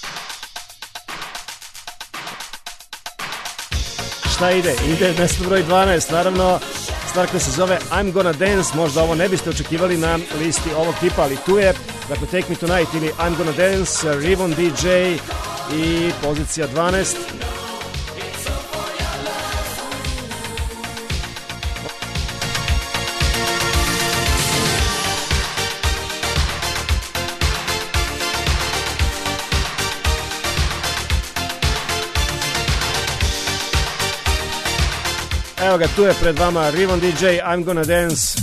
Šta ide? Ide mesto broj 12, naravno stvar koja se zove I'm Gonna Dance, možda ovo ne biste očekivali na listi ovog tipa, ali tu je, dakle Take Me Tonight ili I'm Gonna Dance, Rivon DJ i pozicija 12. Evo ga, tu je pred vama Rivon DJ, I'm Gonna Dance.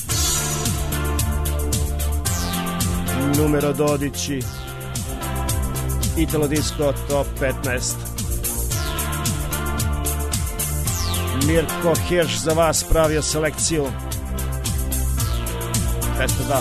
Numero 12. Italo Disco Top 15. Mirko Hirsch za vas pravio selekciju. 202.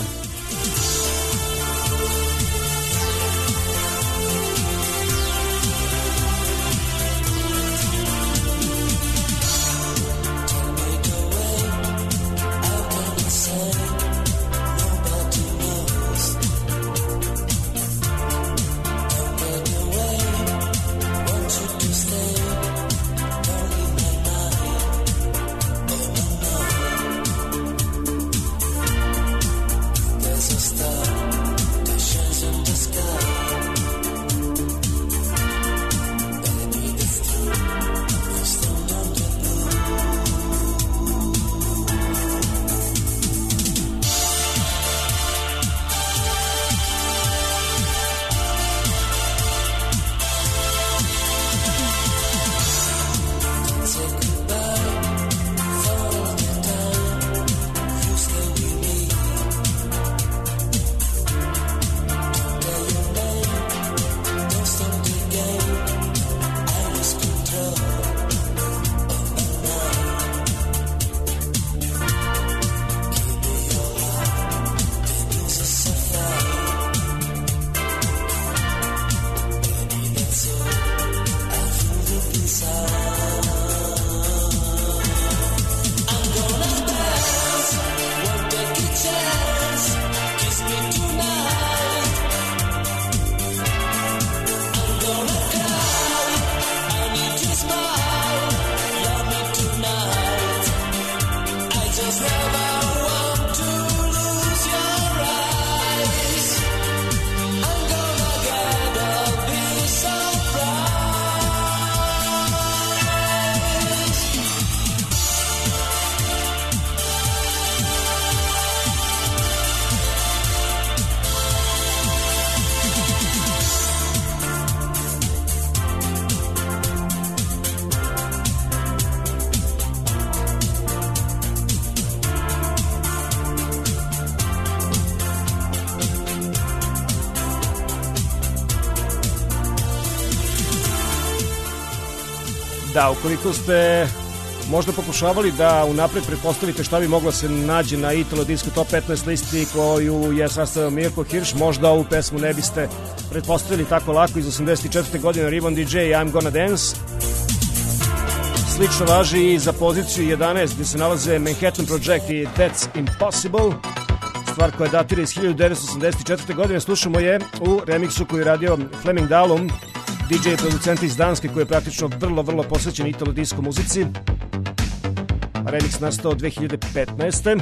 Da, ukoliko ste možda pokušavali da unapred pretpostavite šta bi moglo se nađe na Italo Disco Top 15 listi koju je sastavio Mirko Hirš, možda ovu pesmu ne biste pretpostavili tako lako. Iz 84. godine Ribbon DJ I'm Gonna Dance. Slično važi i za poziciju 11 gdje se nalaze Manhattan Project i That's Impossible, stvar koja datira iz 1984. godine. Slušamo je u remiksu koji je radio Fleming Dalum, DJ i producent iz Danske, koji je praktično vrlo posvećen Italo disco muzici. Remix nastao 2015.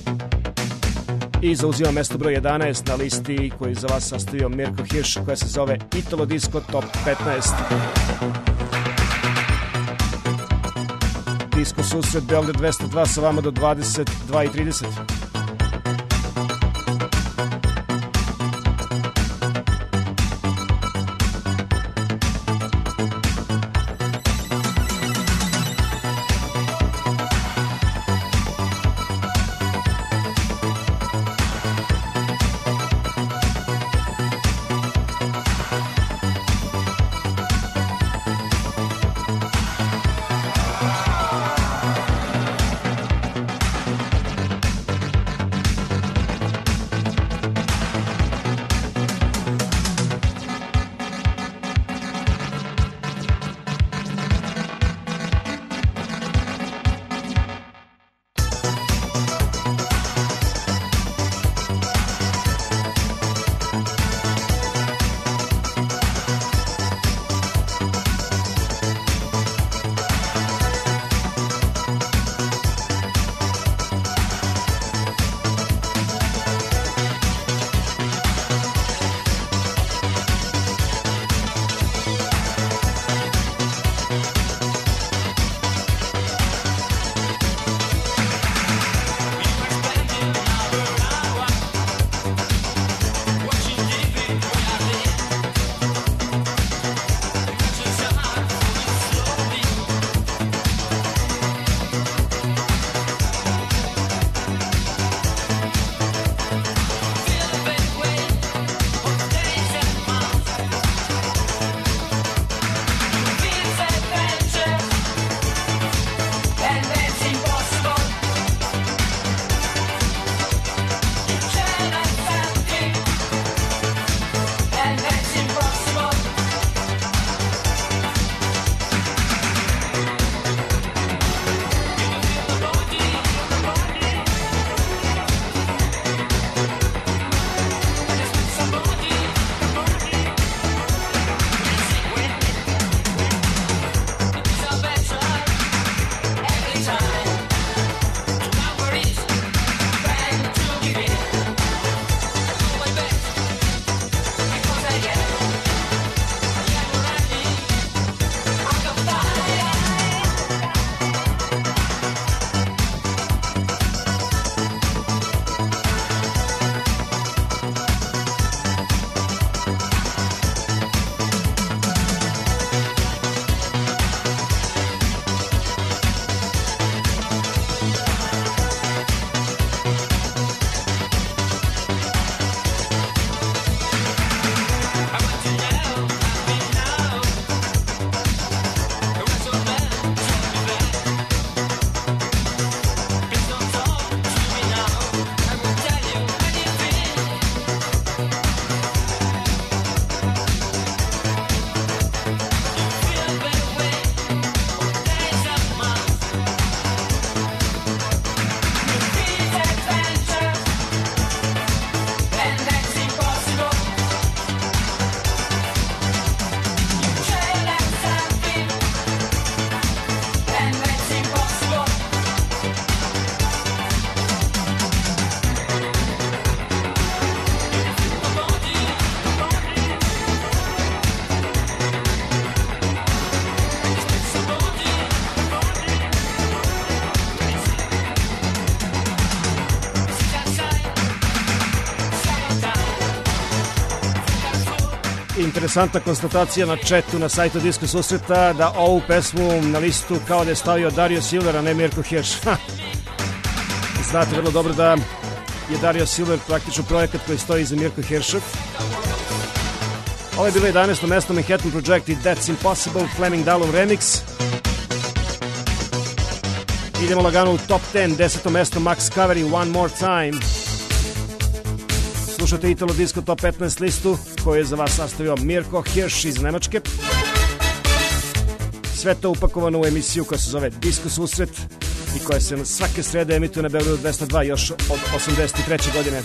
i zauzima mesto broj 11 na listi koju za vas sastavio Mirko Hirš, koja se zove Italo Disco Top 15. Disco susret Beograd 202 sa vama do 22:30. Interesantna konstatacija na chatu na sajtu Disco susreta da ovu pesmu na listu kao da je stavio Dario Silver, a ne Mirko Hirš. Znate vrlo dobro da je Dario Silver praktično projekat koji stoji iza Mirko Hirša. Ovo je bilo 11. mesto Manhattan Project i That's Impossible, Fleming Dalum remix. Idemo lagano u top 10, 10. mesto Max Cavalry, One More Time. Slušate Italo Disco Top 15 listu koju je za vas sastavio Mirko Hirsch iz Nemačke. Sve to upakovano u emisiju koja se zove Disco Susret i koja se svake srede emituje na Beogradu 202 još od 83. godine.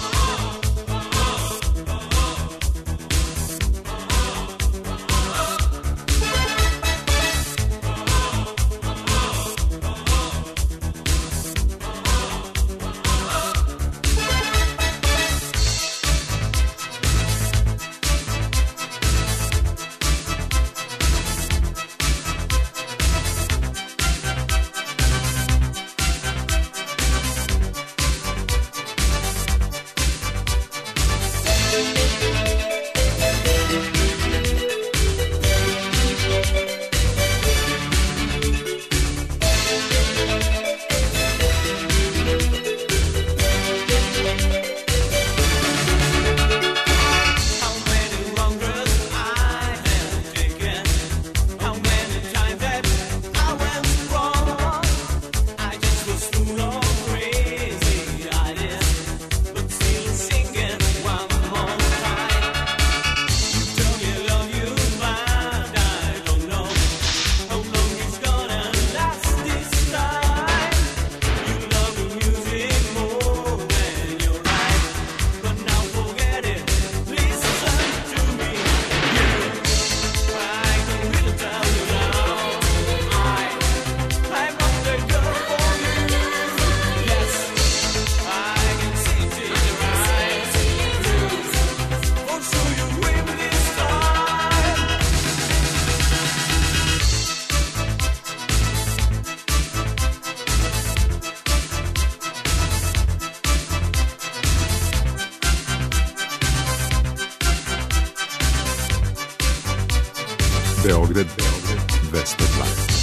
Beograd 202.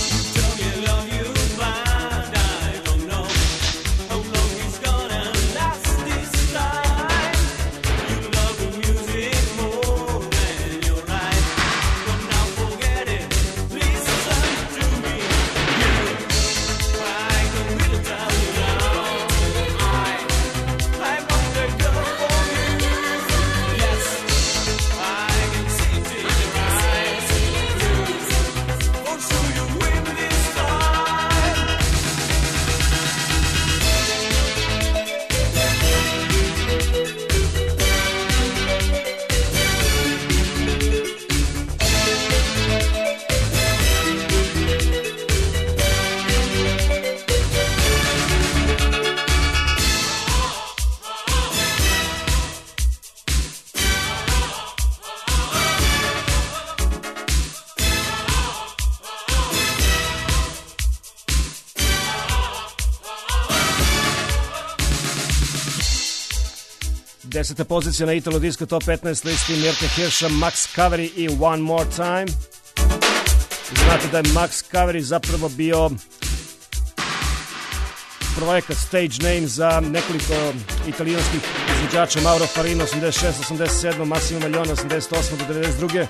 Deseta pozicija na Italo Disco Top 15 listi Mirka Hirscha, Max Cavalry i One More Time. Znate da je Max Cavalry zapravo bio projekat Stage Name za nekoliko italijanskih izvođača, Mauro Farina 86, 87, Massimo Maglione 88 do 92.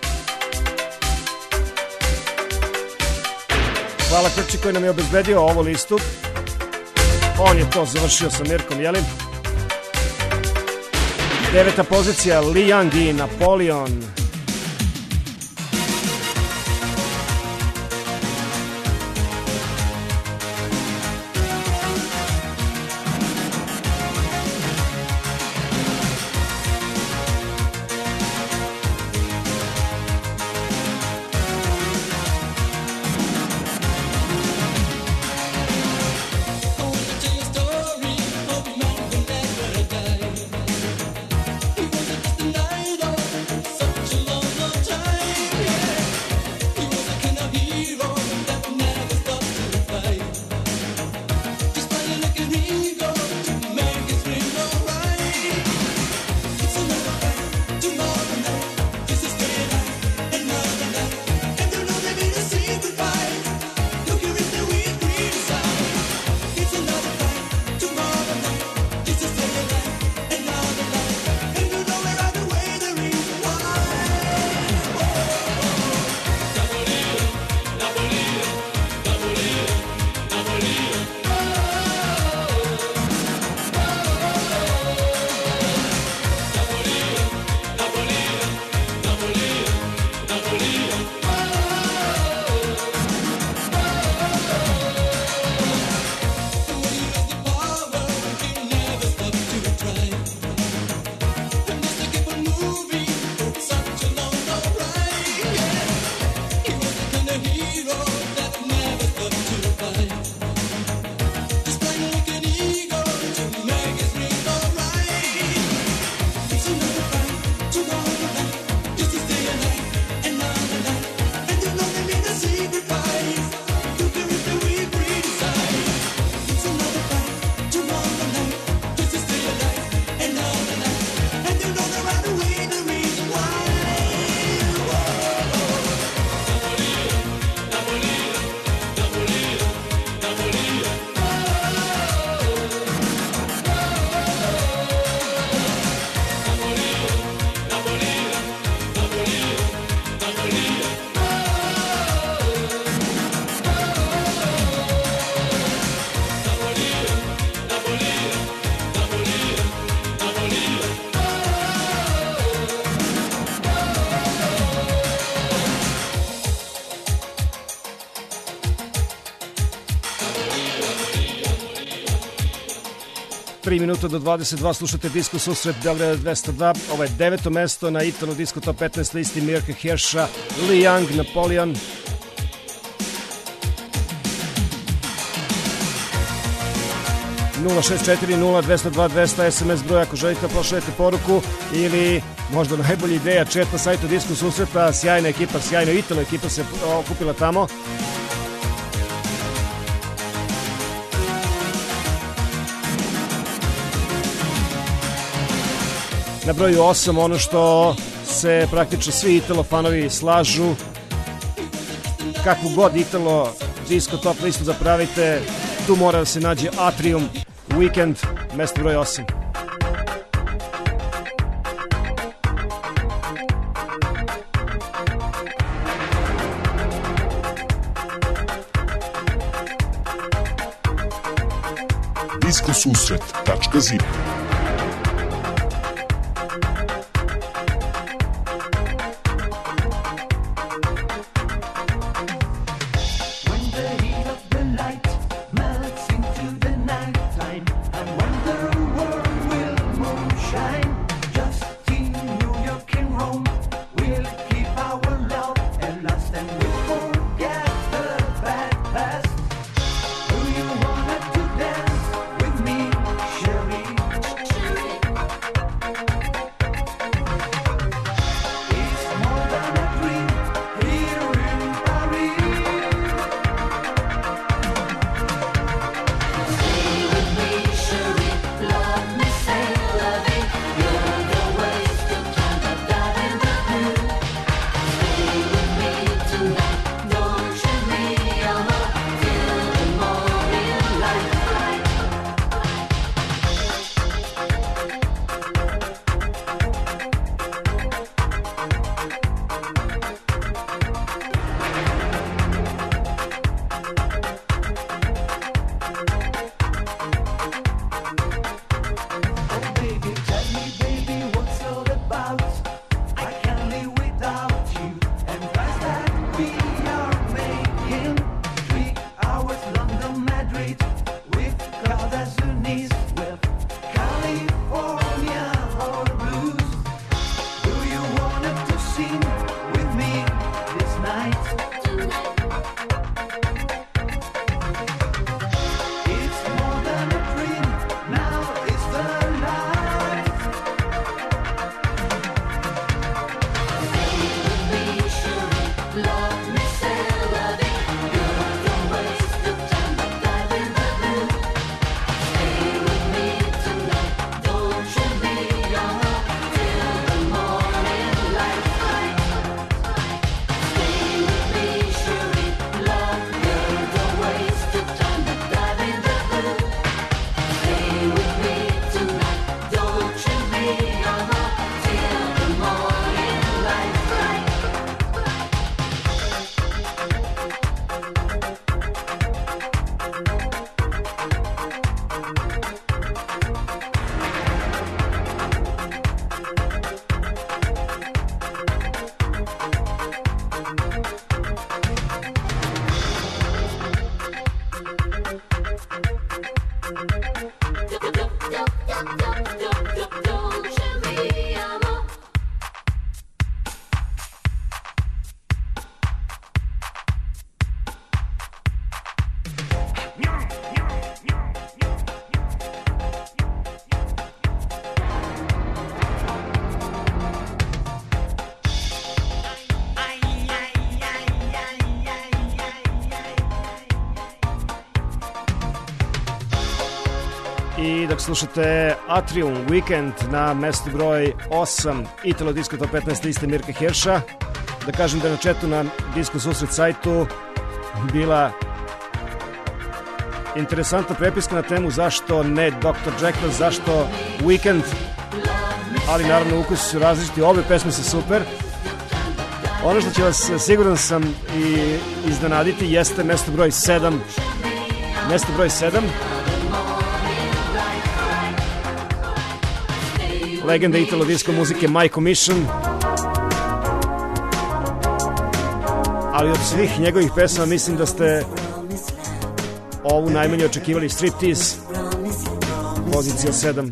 Hvala Krči koji nam je obezbedio ovu listu. On je to završio sa Mirkom, jeli? Deveta pozicija Li Yang i Napoleon. Such a 3 minuta do 22, slušate Disko susret Beograda 202. Ovo je 9. mesto na Italo Disco Top 15 listi Mirka Hirša, Lee Young, Napoleon. (0640202) SMS broj ako želite pošaljete poruku ili možda najbolja ideja chat na sajtu Disko susreta. Sjajna ekipa, sjajna Italo ekipa se okupila tamo. Na broju 8 ono što se praktično svi Italo fanovi slažu, kakvu god Italo Disco Top listu zapravite, tu mora da se nađe Atrium Weekend, mesto broj 8. Diskosusret.zip. I dok slušate Atrium Weekend na mestu broj 8 Italo Disco Top 15 liste Mirka Hirša, da kažem da je na chatu na Disko susret sajtu bila interesantna prepiska na temu zašto ne Dr. Jekyll, zašto Weekend, ali naravno ukusi su različiti, obe pesme su super. Ono što će vas, siguran sam, i iznenaditi jeste mesto broj 7. Mesto broj 7. Legenda Italo disco muzike My Commission. Ali od svih njegovih pesama mislim da ste ovu najmanje očekivali, Striptease. pozicija 7.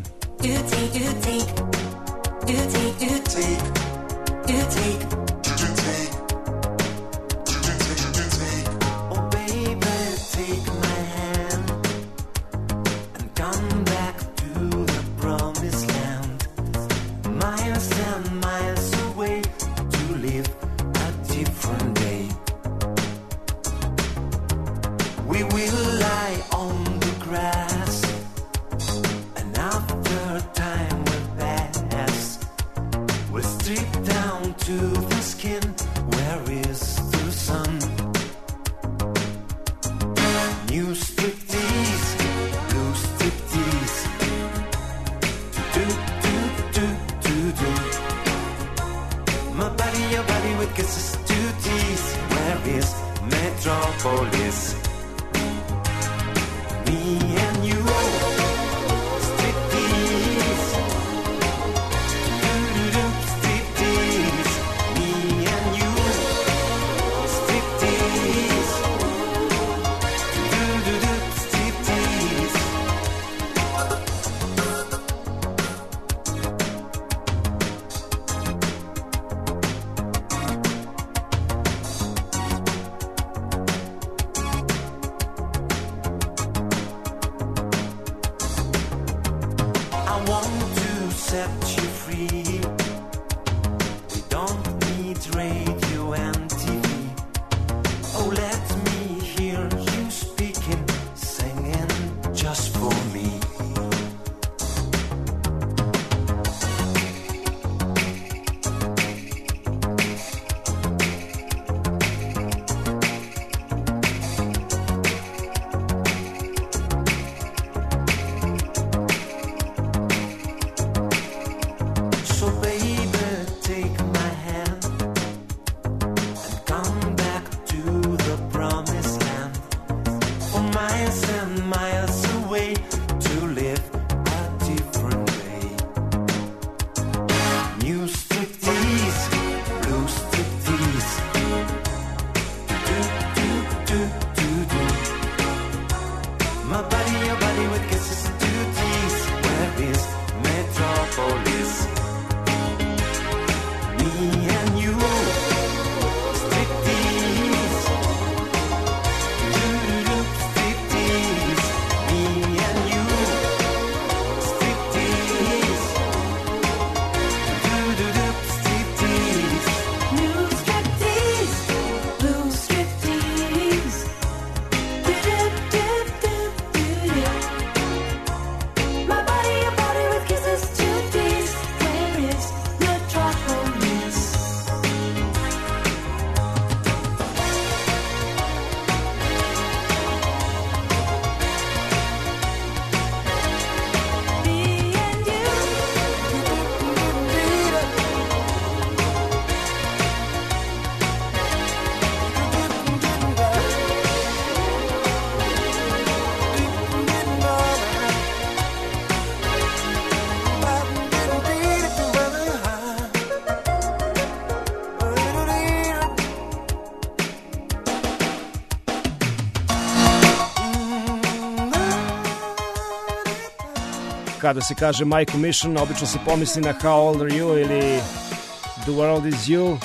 Kada se kaže My Commission, obično se pomisli na How Old Are You ili The World Is You.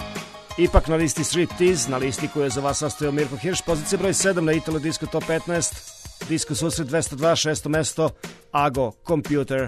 Ipak na listi Street Tease, na listi koju je za vas sastavio Mirko Hirš, pozicija broj 7 na Italo Disco Top 15, Disco Susret 202, šesto mesto, Ago Computer.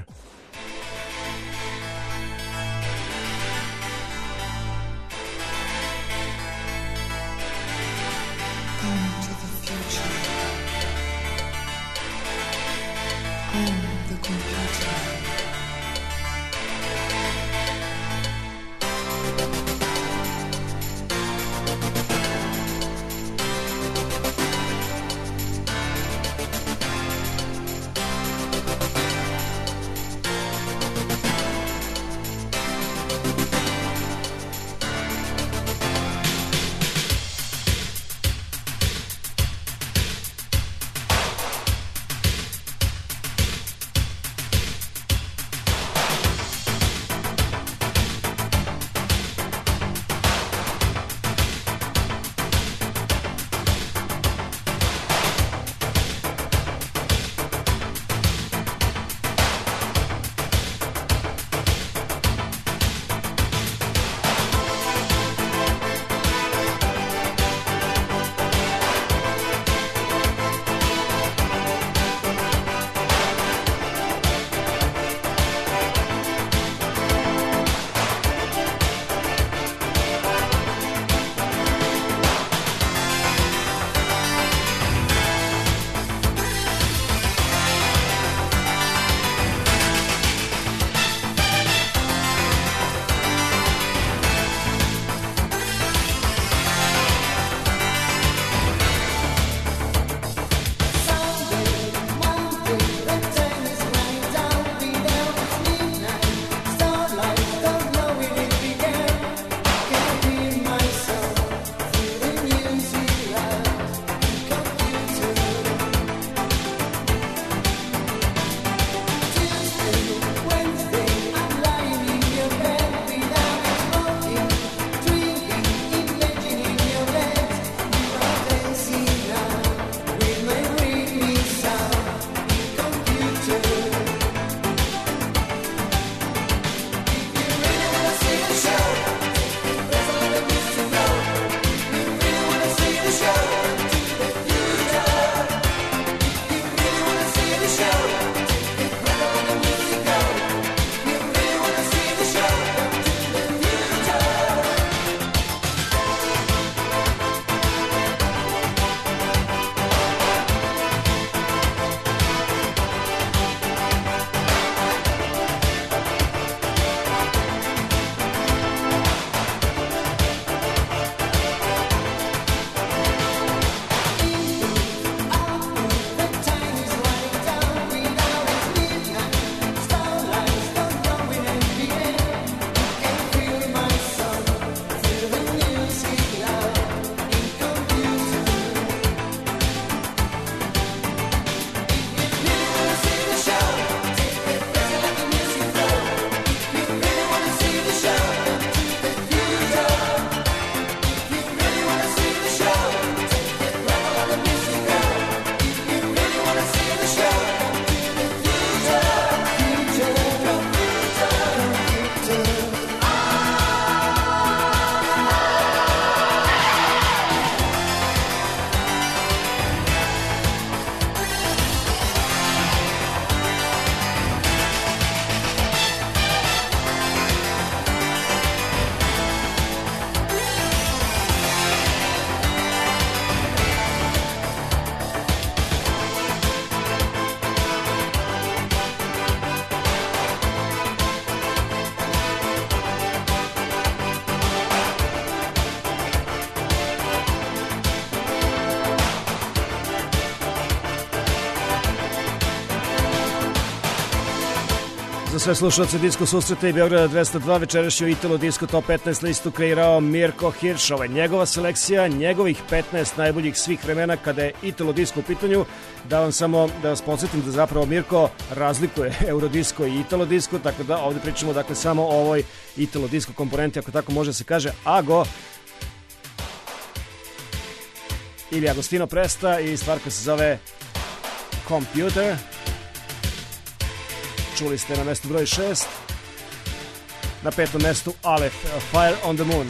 Za sve slušalce Disko susreta i Beograda 202 večerašnju Italo Disco Top 15 listu kreirao Mirko Hirš. Ovo je njegova selekcija, njegovih 15 najboljih svih vremena kada je Italo Disco u pitanju. Da vas podsjetim da zapravo Mirko razlikuje Eurodisco i Italo Disco, tako da ovdje pričamo dakle samo o ovoj Italo Disco komponenti, ako tako može se kaže, Ago ili Agostino Presta, i stvarka se zove Computer. Čuli ste na mestu broj 6. Na 5. mestu Aleph, Fire on the Moon.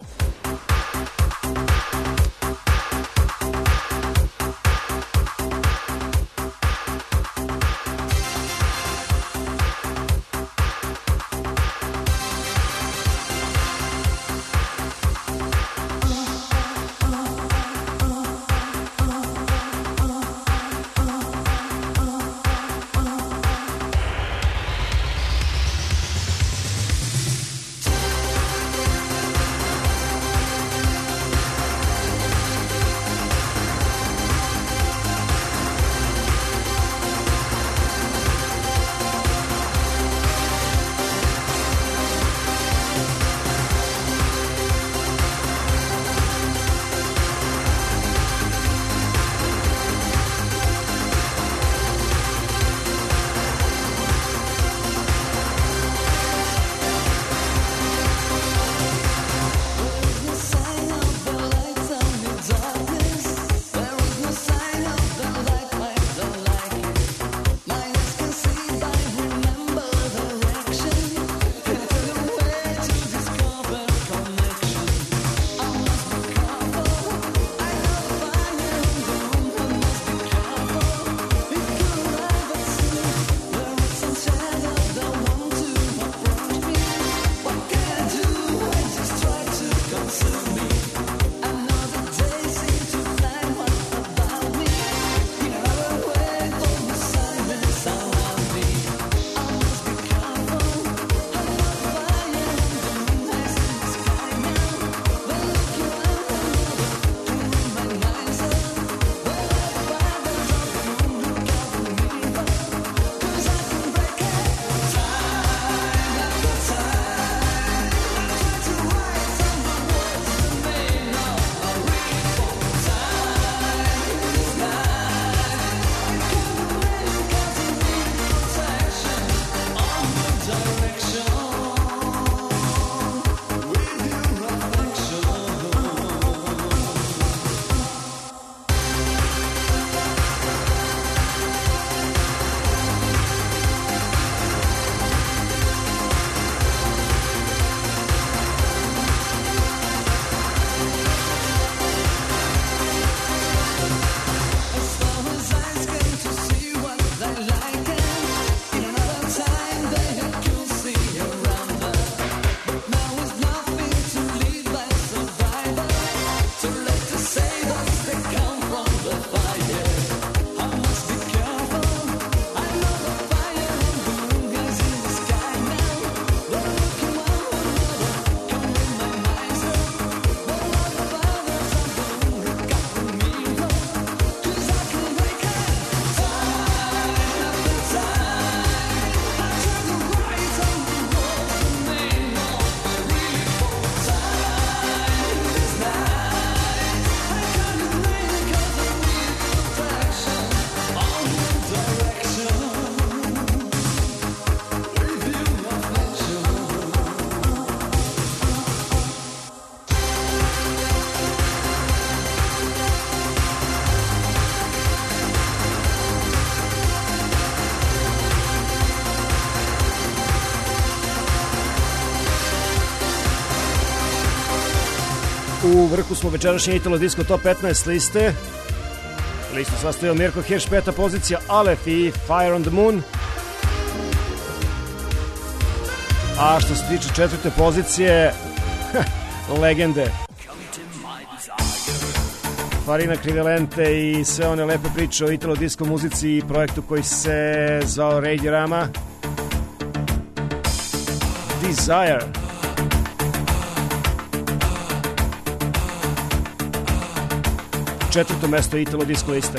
U vrhu smo večerašnje Italo Disco Top 15 liste. Listu sastavio Mirko Hirš, 5. pozicija Aleph i Fire on the Moon. A što se tiče 4. pozicije, legende Farina Krivelente i sve one lepe priče o Italo Disco muzici i projektu koji se zvao Radiorama. Desire. 4. mesto Italo Disco liste.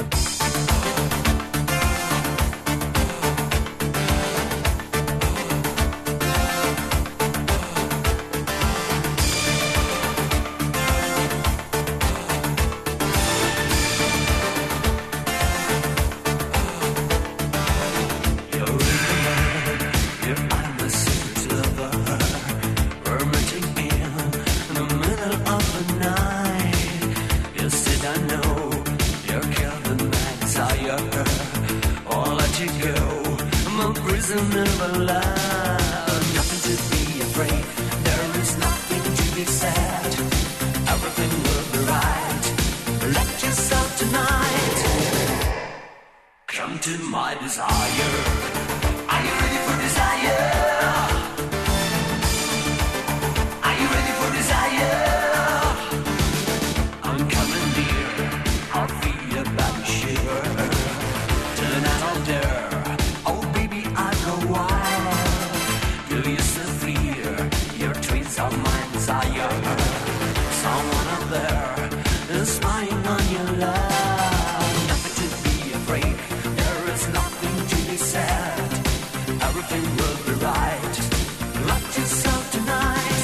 I know you're killing my desire. I'll let you go. I'm a prisoner of love. Nothing to be afraid. There is nothing to be sad. Everything will be right. Let yourself tonight. Come to my desire. Are you ready for desire? Are you ready for desire? I'm coming near. I'll feel your body shiver. Till the night I'll dare. Oh baby, I go wild. Do you still fear your dreams are my desire? Someone out there is spying on your love. Nothing to be afraid. There is nothing to be sad. Everything will be right. Let yourself tonight.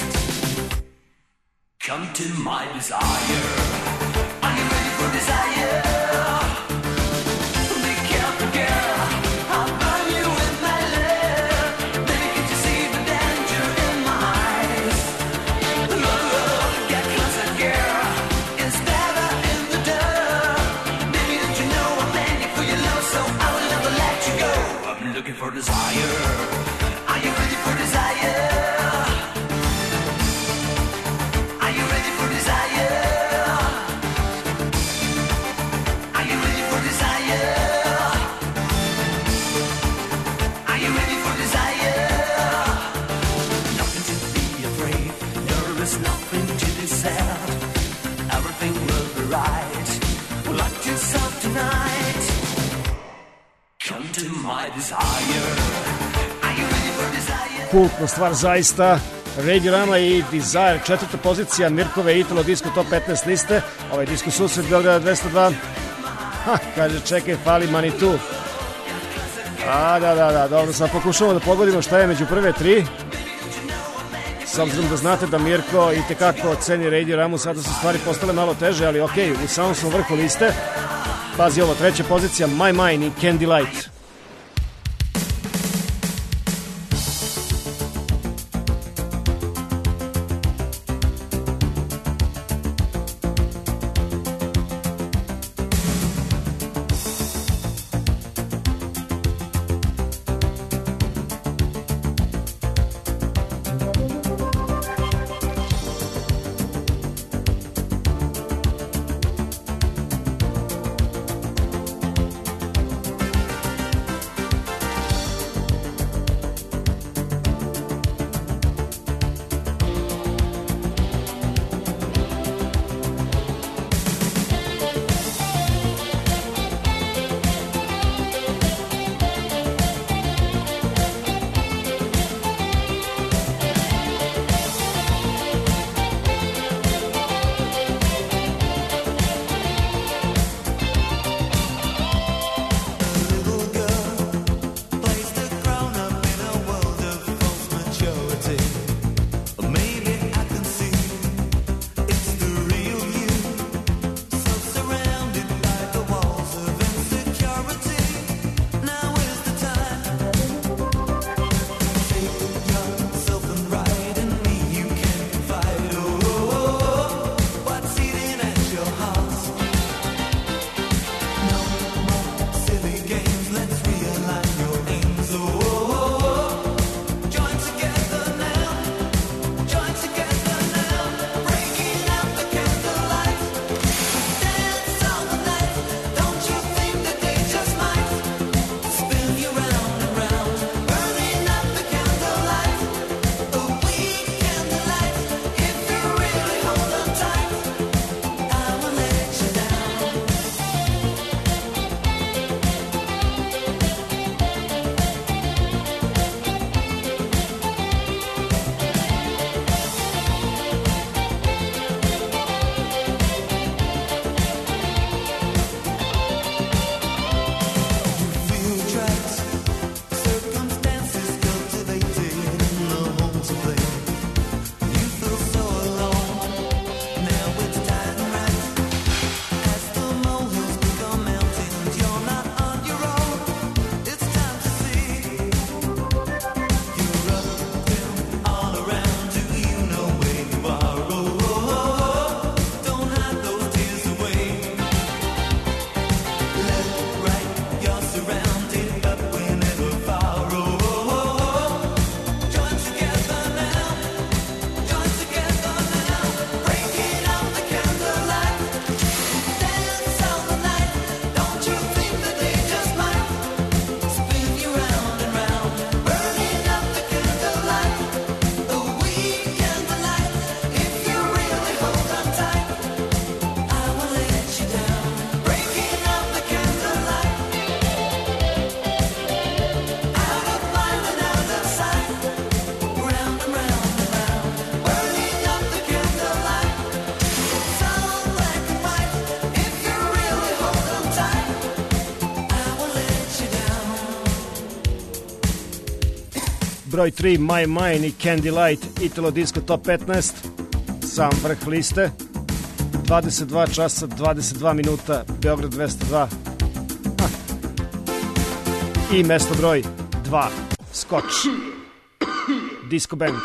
Come to my desire. Are you ready for desire? Be careful, girl. I'll burn you with my love. Baby, can't you see the danger in my eyes? Look, get closer, girl. It's better in the dark. Baby, don't you know I'm begging for your love, so I will never let you go. I'm looking for desire. Are you ready for desire? Are you ready for desire? Are you ready for desire? Are you ready for desire? Nothing to be afraid. There is nothing to be sad. Everything will be right. Lock yourself tonight. Come to my desire. Are you ready for desire? Kultna stvar zaista. Radiorama i Desire, 4. pozicija Mirkove Italo Disco Top 15 liste. Ovaj disko susret Beograda 202. Kaže, čekaj, fali Manitou. Da, dobro, sad pokušamo da pogodimo šta je među prve tri. S obzirom da znate da Mirko i tekako ceni Radioramu, sada su stvari postale malo teže, ali okej, u samom smo vrhu liste. Pazi ovo, 3. pozicija My Mine i Candlelight. broj 3 My Mine i Candlelight, Italo Disco Top 15, sam vrh liste, 22 časa, 22 minuta, Beograd 202. I mesto broj 2, Scotch Disco Band.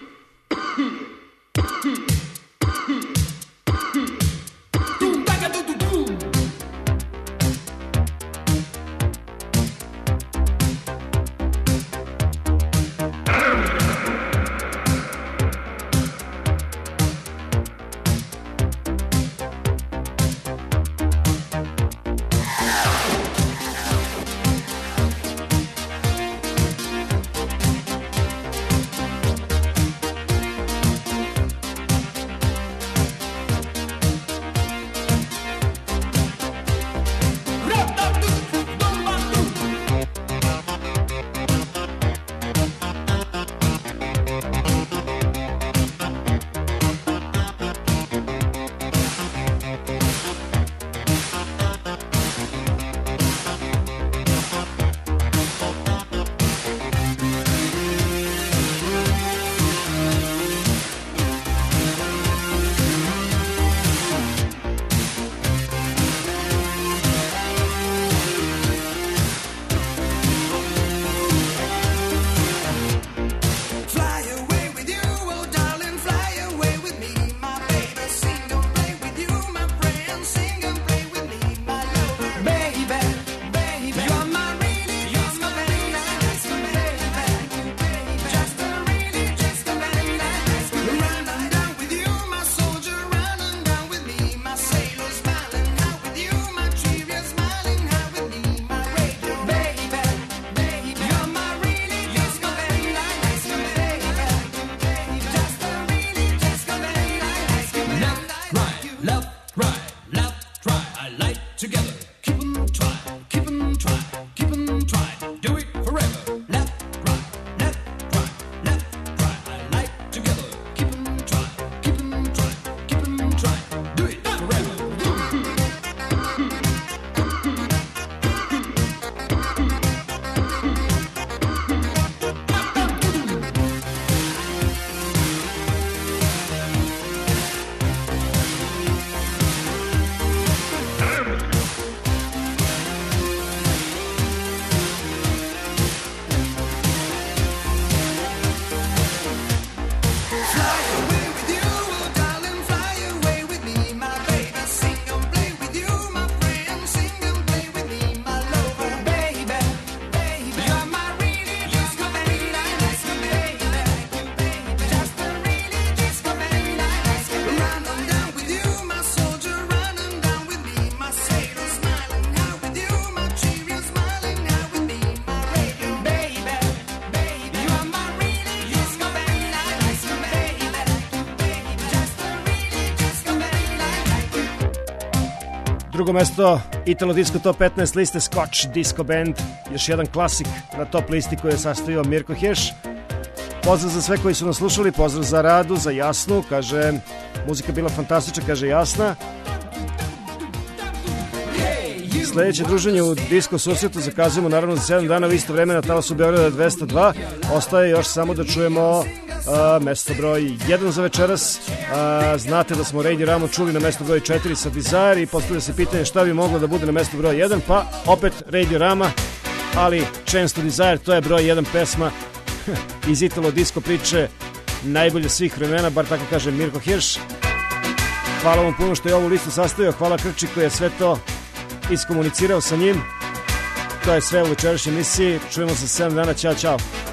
Drugo mesto, Italo Disco Top 15 liste, Scotch Disco Band, još jedan klasik na top listi koji je sastavio Mirko Heš. Pozdrav za sve koji su nas slušali, pozdrav za Radu, za Jasnu, kaže, muzika bila fantastična, kaže Jasna. Sljedeće druženje u Disco susretu zakazujemo naravno za 7 dana u isto vreme na talasu Beograda 202. Ostaje još samo da čujemo mesto broj 1 za večeras. Znate da smo Radio Rama čuli na mesto broj 4 sa Desire i postavlja se pitanje šta bi moglo da bude na mesto broj 1, pa opet Radio Rama, ali Chance to Desire, to je broj 1 pesma iz Italo Disco priče, najbolje svih vremena, bar tako kaže Mirko Hirš. Hvala vam puno što je ovu listu sastavio, hvala Krči koji je sve to iskomunicirao sa njim. To je sve u večerašnjoj emisiji, čujemo se 7 dana, ćao.